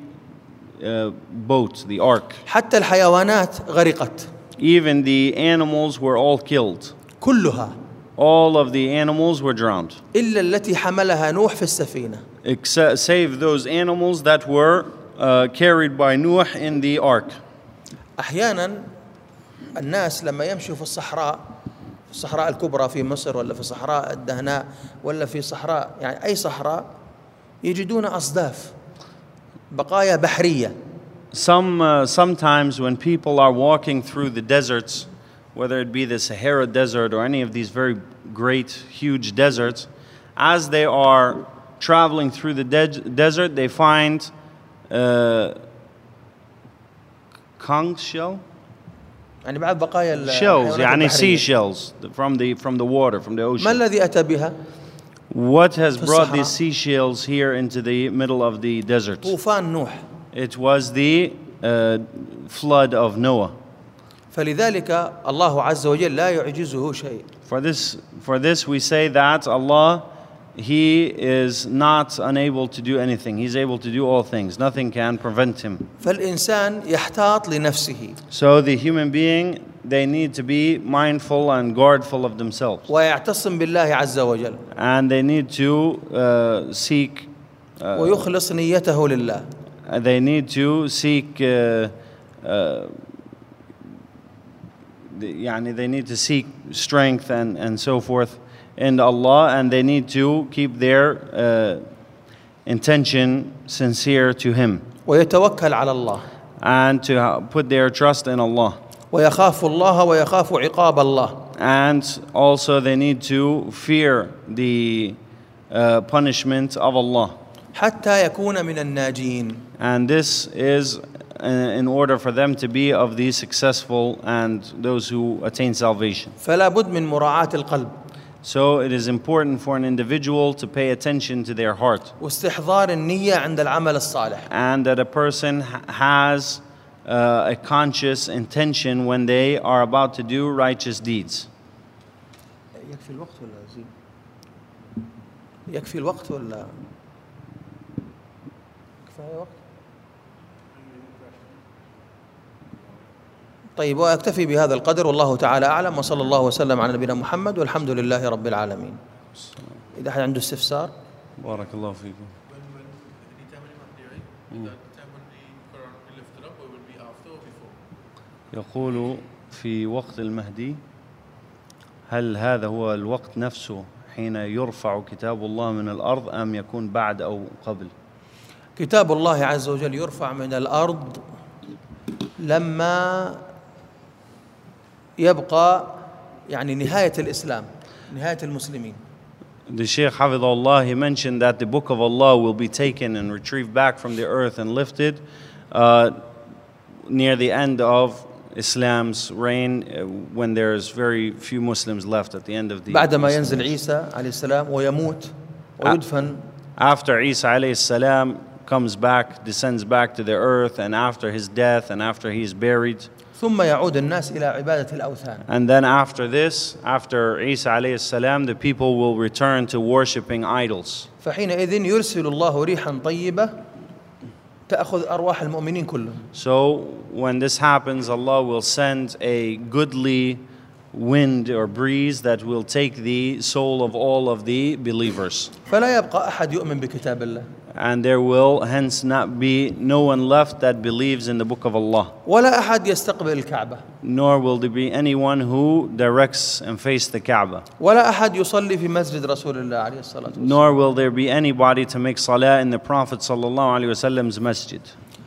uh, boat, the ark. حتى الحيوانات غرقت. Even the animals were all killed. كلها. All of the animals were drowned. إلا التي حملها نوح في السفينة. Except, save those animals that were uh, carried by Nuh in the ark. أحيانا الناس لما يمشوا في الصحراء في الصحراء الكبرى في مصر ولا في صحراء الدهناء ولا في صحراء يعني أي صحراء يجدون أصداف بقايا بحرية. Some uh, sometimes when people are walking through the deserts, whether it be the Sahara Desert or any of these very great, huge deserts, as they are traveling through the de- desert, they find uh, conch shell? يعني بعد بقايا ال- Shells, الحيوانات يعني البحرية. seashells from the, from the water, from the ما ocean. الذي أتى بها؟ What has في brought الصحراء. these seashells here into the middle of the desert? طوفان نوح. It was the uh, flood of Noah. فلذلك الله عز وجل لا يعجزه شيء. For this, for this we say that Allah, He is not unable to do anything. He's able to do all things. Nothing can prevent Him. فالإنسان يحتاط لنفسه. So the human being they need to be mindful and guardful of themselves. ويعتصم بالله عز وجل. And they need to uh, seek uh, ويخلص نيته لله. they need to seek uh, uh, يعني they need to seek strength and, and so forth in Allah, and they need to keep their uh, intention sincere to Him. ويتوكل على الله. And to put their trust in Allah. ويخاف الله ويخاف عقاب الله. And also they need to fear the uh, punishment of Allah. حتى يكون من الناجين. And this is in order for them to be of the successful and those who attain salvation. فلا بد من مراعاة القلب. So it is important for an individual to pay attention to their heart. واستحضار النية عند العمل الصالح. And that a person has uh, a conscious intention when they are about to do righteous deeds. يكفي الوقت ولا زين؟ يكفي الوقت ولا كفاية وقت؟ طيب وأكتفي بهذا القدر والله تعالى أعلم وصلى الله وسلم على نبينا محمد والحمد لله رب العالمين. إذا أحد عنده استفسار. بارك الله فيكم. يقول في وقت المهدي هل هذا هو الوقت نفسه حين يرفع كتاب الله من الأرض أم يكون بعد أو قبل؟ كتاب الله عز وجل يرفع من الأرض لما يبقى يعني نهاية الإسلام، نهاية المسلمين. The Shaykh Hafidhullah, he mentioned that the book of Allah will be taken and retrieved back from the earth and lifted uh, near the end of Islam's reign, uh, when there's very few Muslims left at the end of the بعدما ينزل عيسى عليه السلام ويموت ويدفن. After Isa alayhi salam comes back, descends back to the earth, and after his death and after he is buried. ثم يعود الناس إلى عبادة الأوثان. And then after this, after Isa alayhi salam, the people will return to worshipping idols. فحينئذ يرسل الله ريحا طيبة تأخذ أرواح المؤمنين كلهم. So when this happens, Allah will send a goodly wind or breeze that will take the soul of all of the believers. فلا يبقى أحد يؤمن بكتاب الله. And there will hence not be no one left that believes in the book of Allah. ولا أحد يستقبل الكعبة. Nor will there be anyone who directs and face the Kaaba. ولا أحد يصلي في مسجد رسول الله عليه الصلاة والسلام. Nor will there be anybody to make salah in the Prophet sallallahu alaihi wasallam's masjid.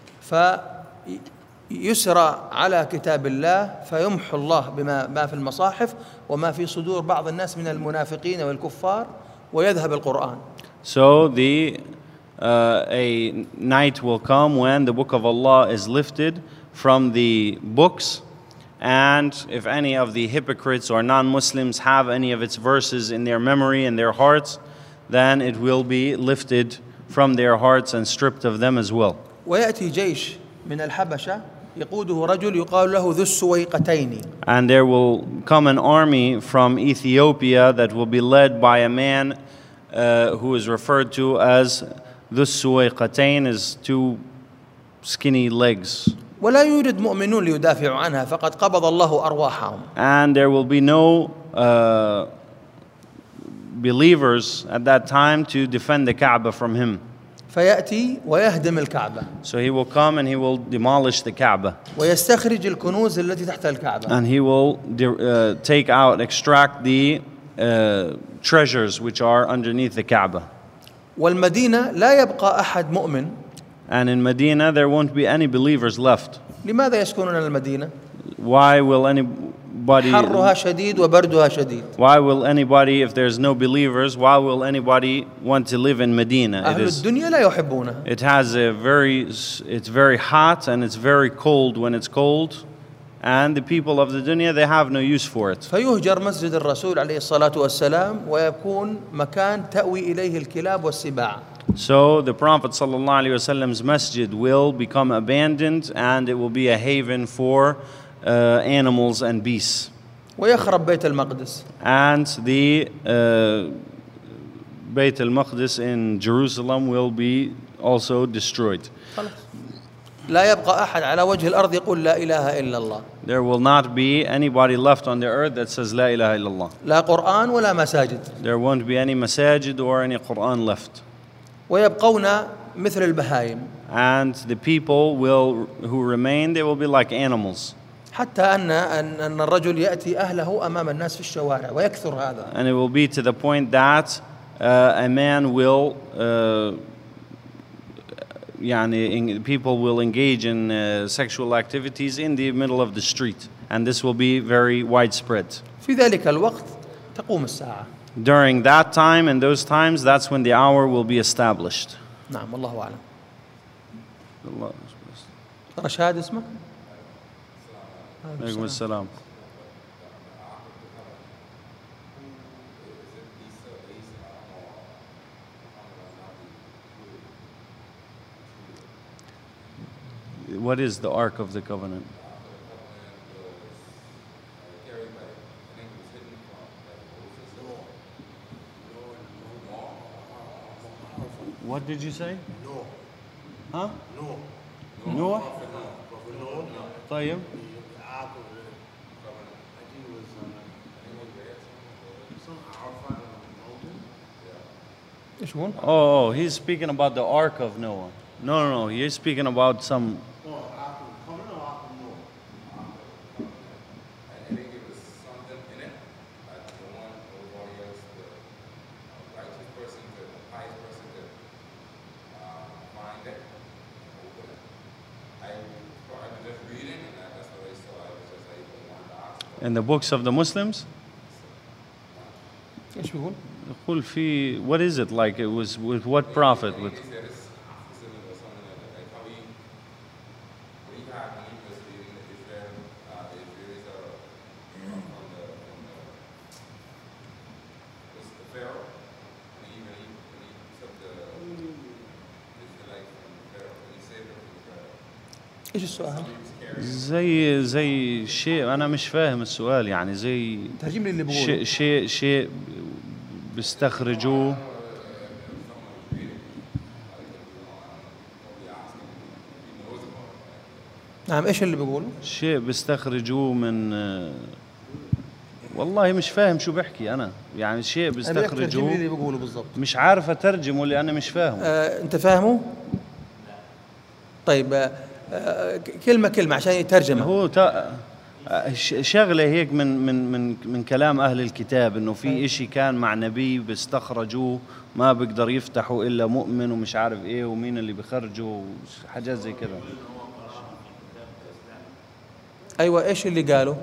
فيسرى على كتاب الله فيمحو الله بما ما في المصاحف وما في صدور بعض الناس من المنافقين والكفار ويذهب القرآن. So the Uh, a night will come when the book of Allah is lifted from the books, and if any of the hypocrites or non-Muslims have any of its verses in their memory and their hearts, then it will be lifted from their hearts and stripped of them as well. ويأتي جيش من الحبشة يقوده رجل يقال له ذو السويقتين. And there will come an army from Ethiopia that will be led by a man uh, who is referred to as the Suwayqatain, is two skinny legs. ولا يوجد مؤمنون ليدافعوا عنها فقد قبض الله أرواحهم. And there will be no uh, believers at that time to defend the Kaaba from him. فيأتي ويهدم الكعبة. So he will come and he will demolish the Kaaba. ويستخرج الكنوز التي تحت الكعبة. And he will uh, take out, extract the uh, treasures which are underneath the Kaaba. والمدينة لا يبقى أحد مؤمن. And in Medina there won't be any believers left. لماذا يسكنون المدينة؟ Why will anybody حرها شديد وبردها شديد. Why will anybody, if there's no believers, why will anybody want to live in Medina? أهل It is, الدنيا لا يحبونها. it has a very, it's very hot and it's very cold when it's cold. And the people of the dunya, they have no use for it. فيهجر مسجد الرسول عليه الصلاة والسلام ويكون مكان تأوي إليه الكلاب والسباع. So the Prophet sallallahu alaihi wasallam's masjid will become abandoned and it will be a haven for uh, animals and beasts. ويخرب بيت المقدس. And the uh, Bayt al-Maqdis in Jerusalem will be also destroyed. لا يبقى أحد على وجه الأرض يقول لا إله إلا الله. there will not be anybody left on the earth that says La ilaha illallah. لا قرآن ولا مساجد. There won't be any masajid or any Quran left. ويبقون مثل البهائم. And the people will who remain, they will be like animals. حتى أن أن الرجل يأتي أهله أمام الناس في الشوارع ويكثر هذا. And it will be to the point that uh, a man will, uh, يعني, people will engage in uh, sexual activities in the middle of the street, and this will be very widespread. في ذلك الوقت تقوم الساعة. During that time and those times, that's when the hour will be established. نعم والله أعلم. Allah. رشاد اسمه؟ عليكم السلام. What is the Ark of the Covenant? What did you say? No. Huh? No. Noah? طيب. إيش هون؟ Oh, oh, he's speaking about the Ark of Noah. No, no, no. He's speaking about some. In the books of the Muslims? إيش بيقول؟ يقول في, what is it like? It was with what prophet? With إيش السؤال؟ زي زي شيء أنا مش فاهم السؤال يعني زي ترجم لي اللي بقوله. شيء شيء شيء بيستخرجوه. نعم إيش اللي بيقوله؟ شيء بيستخرجوه من والله مش فاهم شو بحكي أنا يعني شيء ترجم لي بيستخرجوه اللي بيقوله بالضبط. مش عارف أترجمه لأني مش فاهمه. آه، أنت فاهمه؟ طيب آه، آه، كلمة كلمة عشان يترجمها. هو تا ش- شغلة هيك من من من من كلام أهل الكتاب إنه في إشي كان مع نبي بيستخرجوه ما بيقدر يفتحوا إلا مؤمن ومش عارف إيه ومين اللي بيخرجه حاجات زي كده. أيوة إيش اللي قاله؟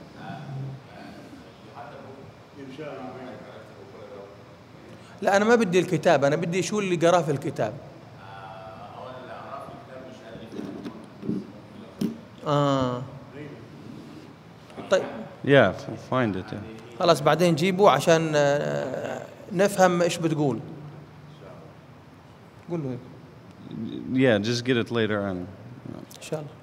لا أنا ما بدي الكتاب، أنا بدي شو اللي قراه في الكتاب. آه طيب Yeah, find it. Yeah. خلاص بعدين جيبه عشان آه، نفهم إيش بتقول. قول له هيك Yeah, just get it later on. إن شاء الله.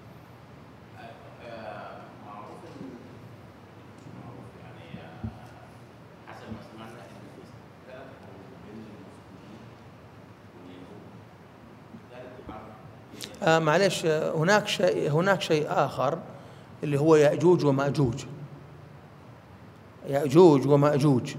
آه معلش آه، هناك شيء هناك شيء آخر اللي هو يأجوج ومأجوج. يأجوج ومأجوج.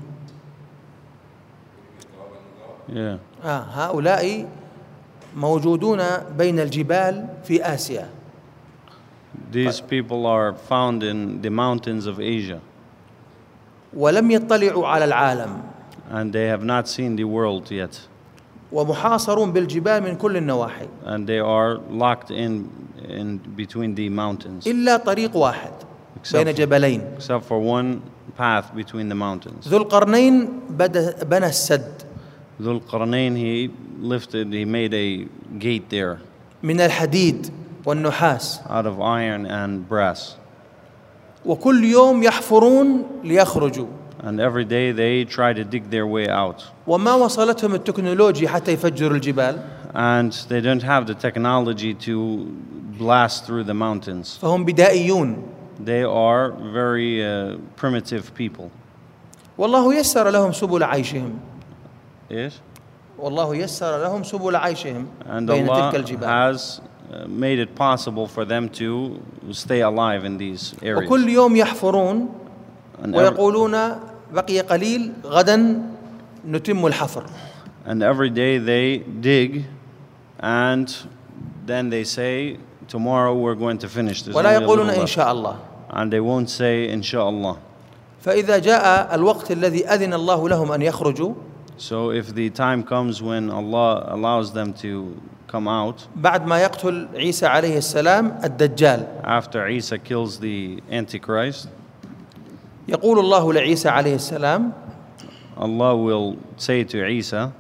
Yeah. آه هؤلاء موجودون بين الجبال في آسيا. These people are found in the mountains of Asia ولم يطلعوا على العالم. and they have not seen the world yet. ومحاصرون بالجبال من كل النواحي. And they are locked in in between the mountains. إلا طريق واحد Except بين for- جبلين. Except for one path between the mountains. ذو القرنين بدا- بنى السد Dhul Qarnayn, he lifted, he made a gate there من الحديد والنحاس. out of iron and brass. وكل يوم يحفرون ليخرجوا. And every day they try to dig their way out. وما وصلتهم التكنولوجيا حتى يفجروا الجبال. And they don't have the technology to blast through the mountains. فهم بدائيون. They are very uh, primitive people. والله يسر لهم سبل عيشهم. Yes? والله يسر لهم سبل عيشهم And بين تلك Allah الجبال. has uh, made it possible for them to stay alive in these areas. وكل يوم يحفرون And every, ويقولون بقي قليل غدا نتم الحفر. and every day they dig, and then they say, tomorrow we're going to finish this. ولا Only a little يقولون إن left. شاء الله. And they won't say, inshallah. فإذا جاء الوقت الذي أذن الله لهم أن يخرجوا So if the time comes when Allah allows them to come out, بعد ما يقتل عيسى عليه السلام الدجال after Isa kills the Antichrist, يقول الله لعيسى عليه السلام Allah will say to Isa,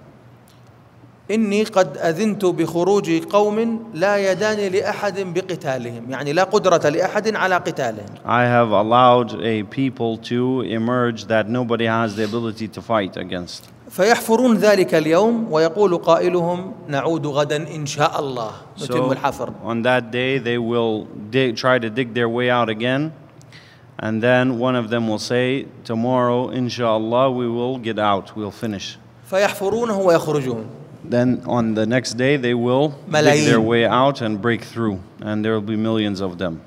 إني قد أذنت بخروج قوم لا يدان لأحد بقتالهم، يعني لا قدرة لأحد على قتالهم. I have allowed a people to emerge that nobody has the ability to fight against. فيحفرون ذلك اليوم ويقول قائلهم نعود غدا إن شاء الله نتم So الحفر. on that day they will dig, try to dig their way out again, and then one of them will say, tomorrow inshallah we will get out, we'll finish. فيحفرونه ويخرجون. Then on the next day they will dig their way out and break through, and there will be millions of them.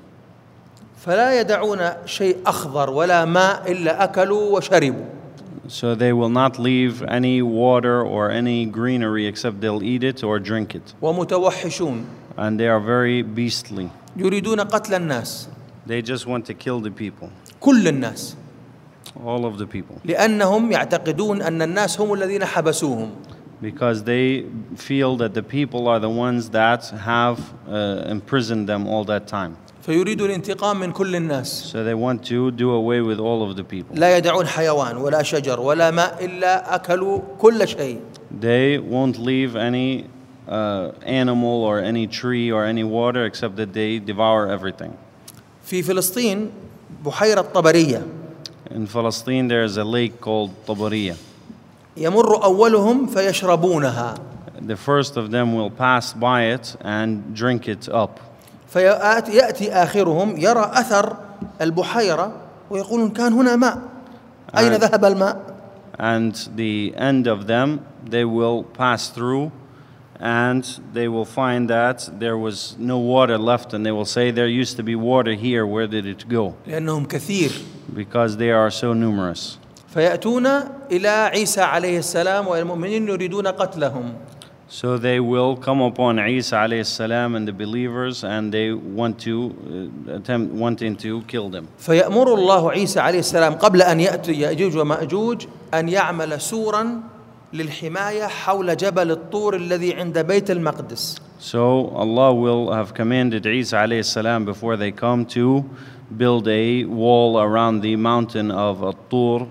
فلا يدعون شيء أخضر ولا ماء إلا أكلوا وشربوا. So they will not leave any water or any greenery except they'll eat it or drink it. ومتوحشون. And they are very beastly. يريدون قتل الناس. They just want to kill the people, كل الناس. all of the people. لأنهم يعتقدون أن الناس هم الذين حبسوهم. Because they feel that the people are the ones that have uh, imprisoned them all that time. فيريد الانتقام من كل الناس. So they want to do away with all of the people. لا يدعون حيوان ولا شجر ولا ماء إلا أكلوا كل شيء. They won't leave any uh, animal or any tree or any water except that they devour everything. في فلسطين بحيرة طبرية. In Palestine there is a lake called Tabariya. يمر أولهم فيشربونها. The first of them will pass by it and drink it up. فيأتي آخرهم يرى أثر البحيرة ويقولون كان هنا ماء أين ذهب الماء؟ And the end of them, they will pass through and they will find that there was no water left, and they will say there used to be water here, where did it go? لأنهم كثير. Because they are so numerous. فيأتون إلى عيسى عليه السلام والمؤمنين يريدون قتلهم. So they will come upon Isa alayhi salam and the believers, and they want to uh, attempt wanting to kill them. فيأمر الله عيسى عليه السلام قبل أن يأتي يأجوج ومأجوج أن يعمل سورا للحماية حول جبل الطور الذي عند بيت المقدس. So Allah will have commanded Isa alayhi salam before they come to build a wall around the mountain of At-Tur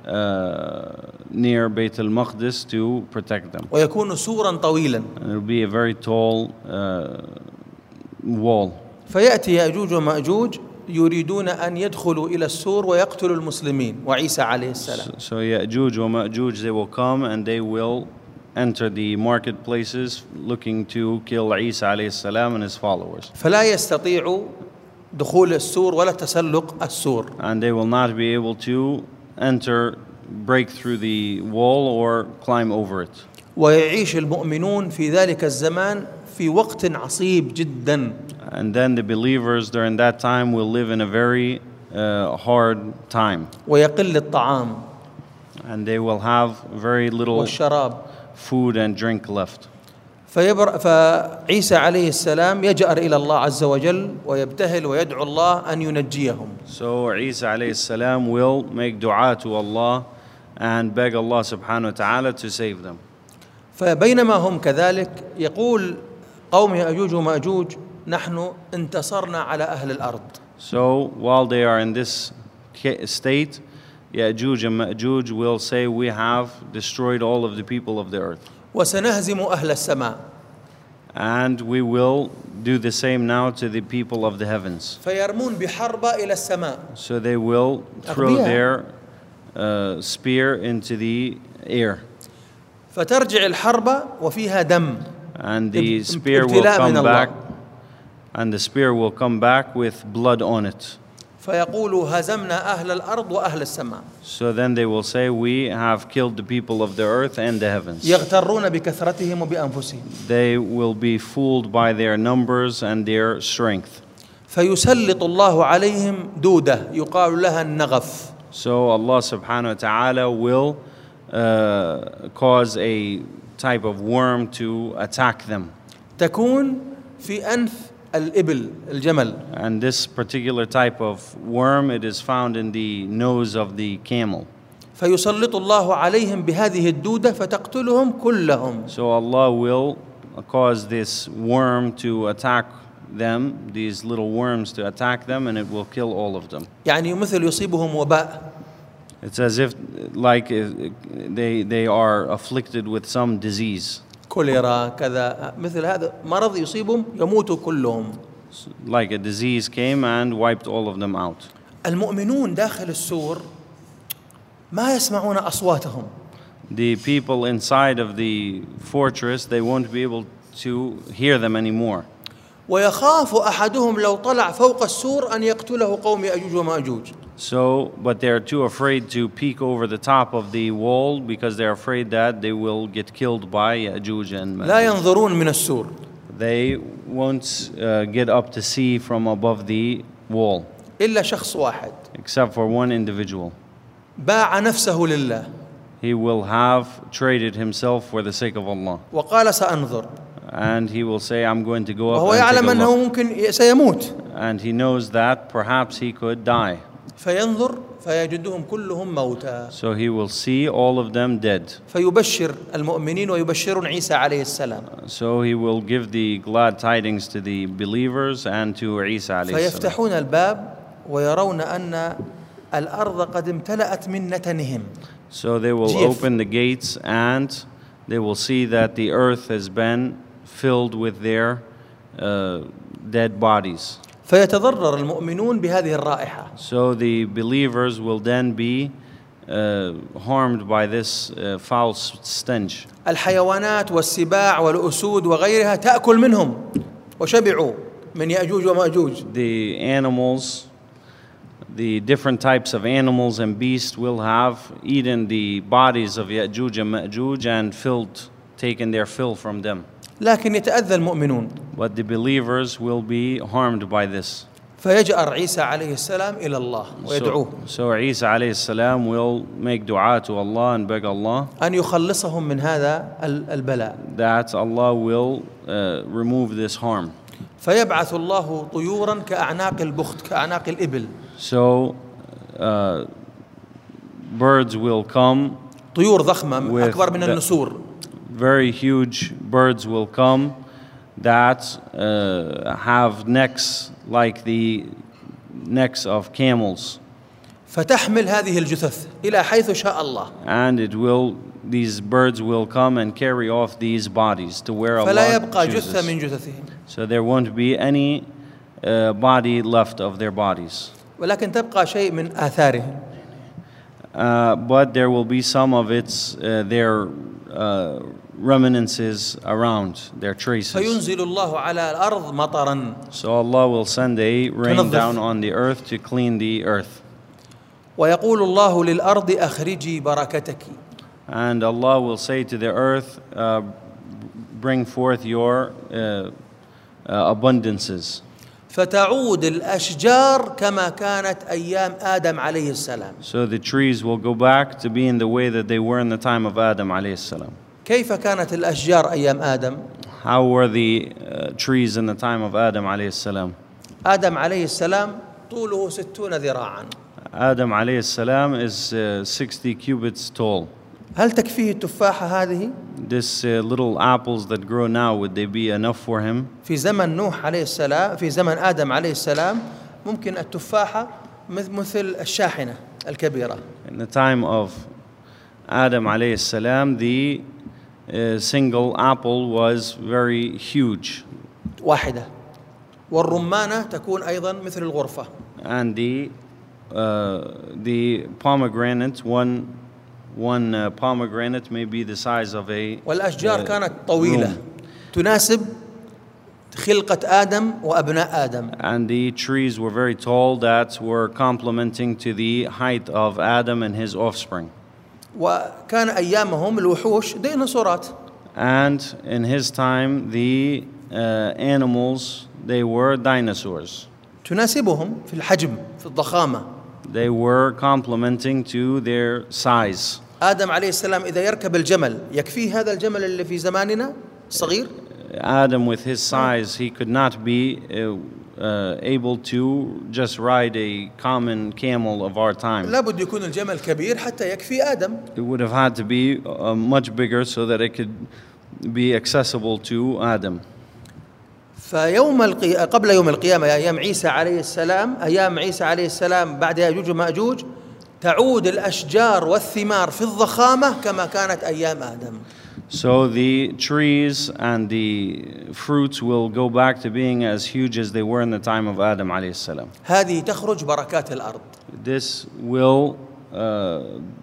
uh, near Bayt al-Maqdis to protect them. ويكون سورا طويلا. And it will be a very tall uh, wall. فيأتي يأجوج ومأجوج يريدون أن يدخلوا إلى السور ويقتلوا المسلمين وعيسى عليه السلام. So Ya'juj wa Ma'juj, they will come and they will enter the marketplaces looking to kill Isa alayhi salam and his followers. فلا يستطيعوا دخول السور ولا تسلق السور. And they will not be able to enter, break through the wall or climb over it. ويعيش المؤمنون في ذلك الزمان في وقت عصيب جدا. And then the believers during that time will live in a very uh, hard time. ويقل الطعام And they will have very little والشراب. food and drink left. فيبر فعيسى عليه السلام يجأر إلى الله عز وجل ويبتهل ويدعو الله أن ينجيهم. So Isa alayhi salam will make dua to Allah and beg Allah subhanahu wa ta'ala to save them. فبينما هم كذلك يقول قوم يأجوج ومأجوج نحن انتصرنا على أهل الأرض. So while they are in this state, Ya'juj and Ma'juj will say, we have destroyed all of the people of the earth. وسنهزم أهل السماء. And we will do the same now to the people of the heavens. فيرمون بحربة إلى السماء. So they will throw their uh, spear into the air. فترجع الحربة وفيها دم. And the spear will come back. And the spear will come back with blood on it. فيقولوا هزمنا أهل الأرض وأهل السماء. So then they will say, we have killed the people of the earth and the heavens. يغترون بكثرتهم وبأنفسهم. They will be fooled by their numbers and their strength. فيسلط الله عليهم دودة يقال لها النغف. So Allah subhanahu wa ta'ala will uh, cause a type of worm to attack them. تكون في أنف الإبل الجمل. And this particular type of worm, it is found in the nose of the camel. فيسلط الله عليهم بهذه الدودة فتقتلهم كلهم. So Allah will cause this worm to attack them, these little worms to attack them, and it will kill all of them. يعني مثل يصيبهم وباء. It's as if like they they are afflicted with some disease. كوليرا كذا مثل هذا مرض يصيبهم يموتوا كلهم. Like a disease came and wiped all of them out. المؤمنون داخل السور ما يسمعون أصواتهم. The people inside of the fortress, they won't be able to hear them anymore. ويخاف أحدهم لو طلع فوق السور أن يقتله قوم يأجوج ومأجوج. So, but they're too afraid to peek over the top of the wall because they're afraid that they will get killed by Ya'juj and Ma'juj. لا ينظرون من السور. They won't uh, get up to see from above the wall. إلا شخص واحد. Except for one individual. باع نفسه لله. He will have traded himself for the sake of Allah. وقال سأنظر. And he will say, I'm going to go up وهو and take يعلم a أنه look. ممكن سيموت. And he knows that perhaps he could die. فينظر فيجدهم كلهم موتى. So he will see all of them dead. فيبشر المؤمنين ويبشرون عيسى عليه السلام. So he will give the glad tidings to the believers and to Isa alayhi salam. فيفتحون الباب ويرون أن الأرض قد امتلأت من نتنهم. So they will جيف. open the gates and they will see that the earth has been filled with their uh, dead bodies. فيتضرر المؤمنون بهذه الرائحة. So the believers will then be uh, harmed by this uh, foul stench. الحيوانات والسباع والأسود وغيرها تأكل منهم وشبعوا من يأجوج ومأجوج. The animals, the different types of animals and beasts will have eaten the bodies of Ya'juj and Ma'juj and filled, taken their fill from them. لكن يتأذى المؤمنون. But the believers will be harmed by this. فيجأر عيسى عليه السلام إلى الله ويدعوه. So, so Isa alayhi salam will make dua to Allah and beg Allah أن يخلصهم من هذا البلاء. that Allah will uh, remove this harm. فيبعث الله طيورا كأعناق البخت كأعناق الإبل. So uh, birds will come. طيور ضخمة أكبر من النسور. Very huge birds will come that uh, have necks like the necks of camels. فتحمل هذه الجثث إلى حيث شاء الله. And it will, these birds will come and carry off these bodies to where Allah فلا يبقى جثة chooses. من جثثهم. So there won't be any uh, body left of their bodies. ولكن تبقى شيء من آثارهم. Uh, but there will be some of its, uh, their uh, reminiscences around, their traces. فينزل الله على الأرض مطرا. So Allah will send a rain تنظف. down on the earth to clean the earth. ويقول الله للأرض أخرجي بركتك. And Allah will say to the earth, uh, bring forth your uh, uh, abundances. فتعود الأشجار كما كانت أيام آدم عليه السلام. So the trees will go back to be in the way that they were in the time of Adam alayhi salam. كيف كانت الأشجار أيام آدم؟ How were the uh, trees in the time of Adam alayhi salam? آدم عليه السلام طوله ستون ذراعا. Adam alayhi salam is uh, sixty cubits tall. هل تكفيه التفاحة هذه؟ This uh, little apples that grow now, would they be enough for him? في زمن نوح عليه السلام، في زمن آدم عليه السلام ممكن التفاحة مثل الشاحنة الكبيرة. In the time of Adam alayhi salam, the uh, single apple was very huge. واحدة. والرمانة تكون أيضا مثل الغرفة. And the uh, the pomegranate, one one uh, pomegranate may be the size of a والأشجار uh, كانت طويلة room. تناسب خلقة آدم وأبناء آدم. And the trees were very tall that were complementing to the height of Adam and his offspring. وكان أيامهم الوحوش ديناصورات. And in his time, the uh, animals, they were dinosaurs. تناسبهم في الحجم في الضخامة. They were complementing to their size. آدم عليه السلام إذا يركب الجمل يكفيه هذا الجمل اللي في زماننا صغير. Adam with his size, he could not be uh, uh, able to just ride a common camel of our time. لابد يكون الجمل كبير حتى يكفي آدم. It would have had to be uh, much bigger so that it could be accessible to Adam. فيوم القي... قبل يوم القيامة أيام عيسى عليه السلام أيام عيسى عليه السلام بعد يأجوج ومأجوج تعود الأشجار والثمار في الضخامة كما كانت أيام آدم. So the trees and the fruits will go back to being as huge as they were in the time of Adam alayhi salam. هذه تخرج بركات الأرض. This will, uh,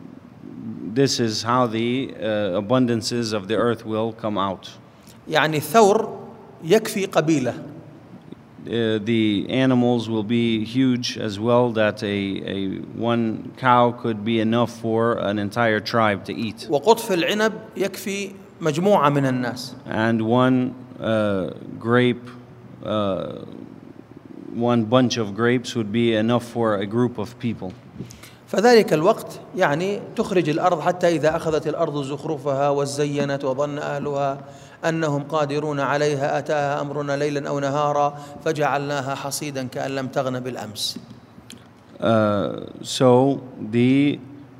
this is how the uh, abundances of the earth will come out. يعني الثور يكفي قبيلة. Uh, the animals will be huge as well, that a, a one cow could be enough for an entire tribe to eat. وقطف العنب يكفي مجموعة من الناس. And one uh, grape, uh, one bunch of grapes would be enough for a group of people. فذلك الوقت يعني تخرج الأرض حتى إذا أخذت الأرض زخرفها وزينت وظن أهلها أنهم قادرون عليها أتاها أمرنا ليلا أو نهارا فجعلناها حصيدا كأن لم تغن بالأمس. Uh, so the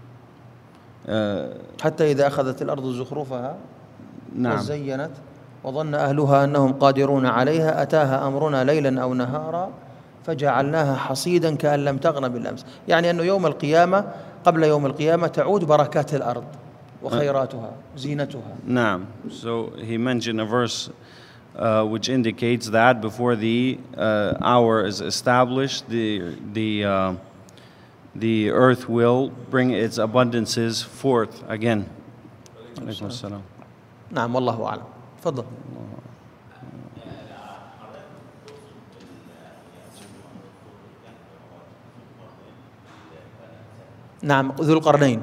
uh, حتى إذا أخذت الأرض زخرفها نعم. وزينت وظن أهلها أنهم قادرون عليها أتاها أمرنا ليلا أو نهارا فجعلناها حصيدا كأن لم تغن بالأمس. يعني أنه يوم القيامة قبل يوم القيامة تعود بركات الأرض وخيراتها زينتها. نعم. So he mentioned a verse uh, which indicates that before the uh, hour is established, the the uh, the earth will bring its abundances forth again. عليكم السلام. نعم والله أعلم. تفضل. نعم ذو القرنين.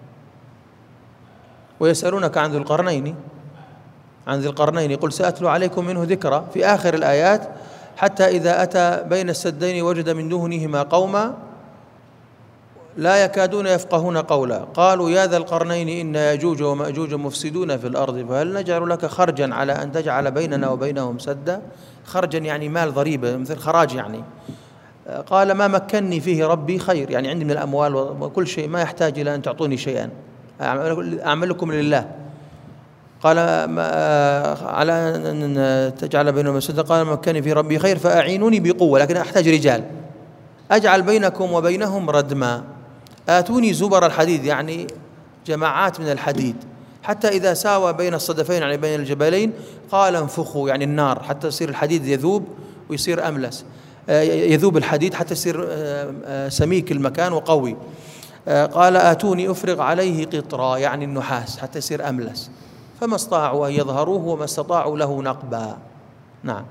ويسألونك عن ذو القرنين عن ذي القرنين قل سأتلو عليكم منه ذكرى في آخر الآيات حتى إذا أتى بين السدين وجد من دونهما قوما لا يكادون يفقهون قولا قالوا يا ذا القرنين إن يأجوج ومأجوج مفسدون في الأرض فهل نجعل لك خرجا على أن تجعل بيننا وبينهم سدا. خرجا يعني مال ضريبة مثل خراج يعني. قال ما مكنني فيه ربي خير يعني عندي من الأموال وكل شيء ما يحتاج إلى أن تعطوني شيئا أعملكم لله. قال على أن تجعل بينهم سدا قال مكنني فيه ربي خير فأعينوني بقوة لكن أحتاج رجال أجعل بينكم وبينهم ردما آتوني زبر الحديد يعني جماعات من الحديد حتى إذا ساوى بين الصدفين يعني بين الجبلين قال انفخوا يعني النار حتى يصير الحديد يذوب ويصير أملس يذوب الحديد حتى يصير سميك المكان وقوي. قال آتوني أفرغ عليه قطرا يعني النحاس حتى يصير أملس فما استطاعوا أن يظهروه وما استطاعوا له نقبا. نعم.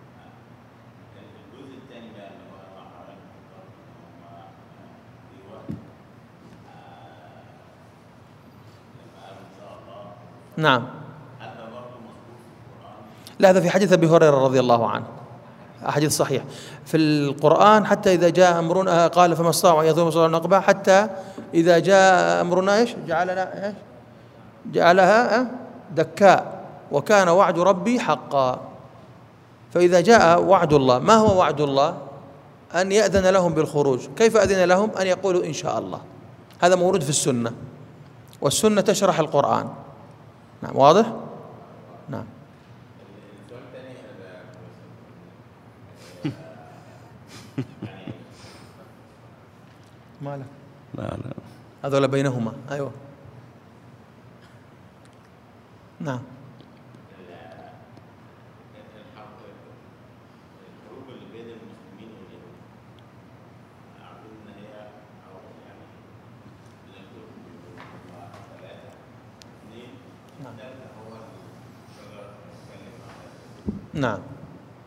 نعم. لا هذا في حديث أبي هريرة رضي الله عنه حديث صحيح في القرآن حتى إذا جاء أمرنا قال فما استطاعوا أن يظهروا صلاة نقبة حتى إذا جاء أمرنا إيش جعلنا إيش جعلها دكاء وكان وعد ربي حقا. فإذا جاء وعد الله ما هو وعد الله؟ أن يأذن لهم بالخروج. كيف أذن لهم؟ أن يقولوا إن شاء الله. هذا مورد في السنة والسنة تشرح القرآن. نعم واضح؟ نعم. ما لا لا لا هذول بينهما أيوة. نعم. نعم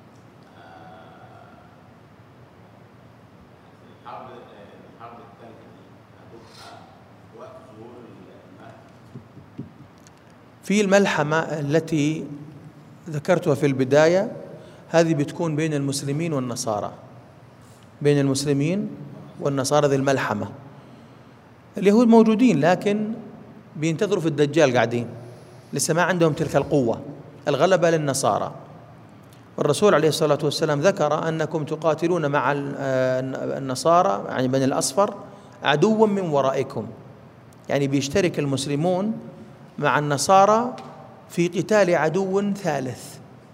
في الملحمة التي ذكرتها في البداية، هذه بتكون بين المسلمين والنصارى، بين المسلمين والنصارى ذي الملحمة. اليهود موجودين لكن بينتظروا في الدجال، قاعدين لسه ما عندهم تلك القوة. الغلبة للنصارى، والرسول عليه الصلاة والسلام ذكر أنكم تقاتلون مع النصارى يعني بني الأصفر عدوا من ورائكم، يعني بيشترك المسلمون مع النصارى في قتال عدو ثالث،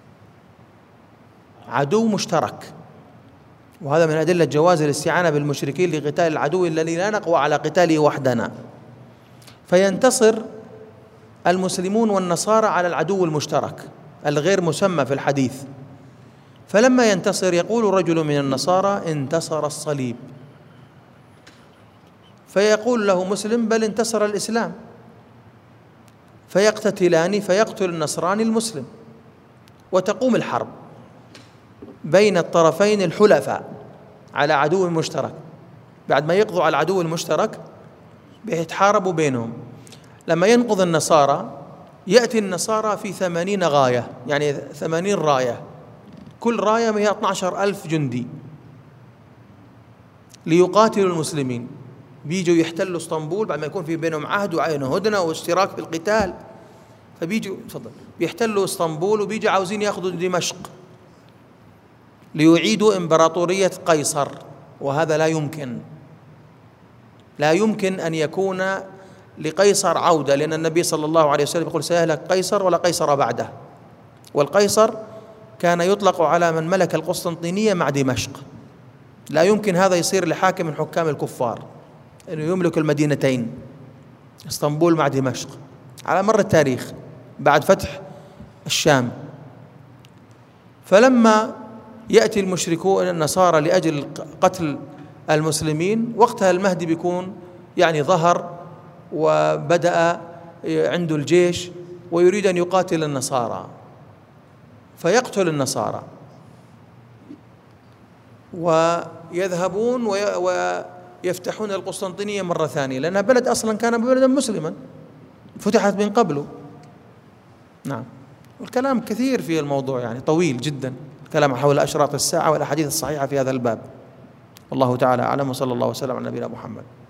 عدو مشترك. وهذا من أدلة جواز الاستعانة بالمشركين لقتال العدو الذي لا نقوى على قتاله وحدنا. فينتصر المسلمون والنصارى على العدو المشترك الغير مسمى في الحديث. فلما ينتصر يقول رجل من النصارى: انتصر الصليب. فيقول له مسلم: بل انتصر الإسلام. فيقتتلان، فيقتل النصراني المسلم، وتقوم الحرب بين الطرفين الحلفاء على عدو مشترك. بعد ما يقضوا على العدو المشترك بيتحاربوا بينهم. لما ينقض النصارى يأتي النصارى في ثمانين غاية، يعني ثمانين راية، كل راية فيها اثني عشر ألف جندي ليقاتلوا المسلمين. بيجوا يحتلوا اسطنبول بعد ما يكون في بينهم عهد وعين هدنة واشتراك في القتال، فبيجوا تفضل بيحتلوا اسطنبول وبيجوا عاوزين ياخذوا دمشق ليعيدوا إمبراطورية قيصر، وهذا لا يمكن، لا يمكن أن يكون لقيصر عودة، لأن النبي صلى الله عليه وسلم يقول: سيهلك قيصر ولا قيصر بعده. والقيصر كان يطلق على من ملك القسطنطينية مع دمشق. لا يمكن هذا يصير لحاكم من حكام الكفار أنه يملك المدينتين اسطنبول مع دمشق على مر التاريخ بعد فتح الشام. فلما يأتي المشركون النصارى لأجل قتل المسلمين، وقتها المهدي بيكون يعني ظهر وبدأ عنده الجيش ويريد أن يقاتل النصارى، فيقتل النصارى ويذهبون ويفتحون القسطنطينية مرة ثانية، لأنها بلد أصلا كان بلدا مسلما فتحت من قبله. نعم، والكلام كثير في الموضوع، يعني طويل جدا الكلام حول أشراط الساعة والأحاديث الصحيحة في هذا الباب. والله تعالى أعلم، وصلى الله وسلم على نبينا محمد.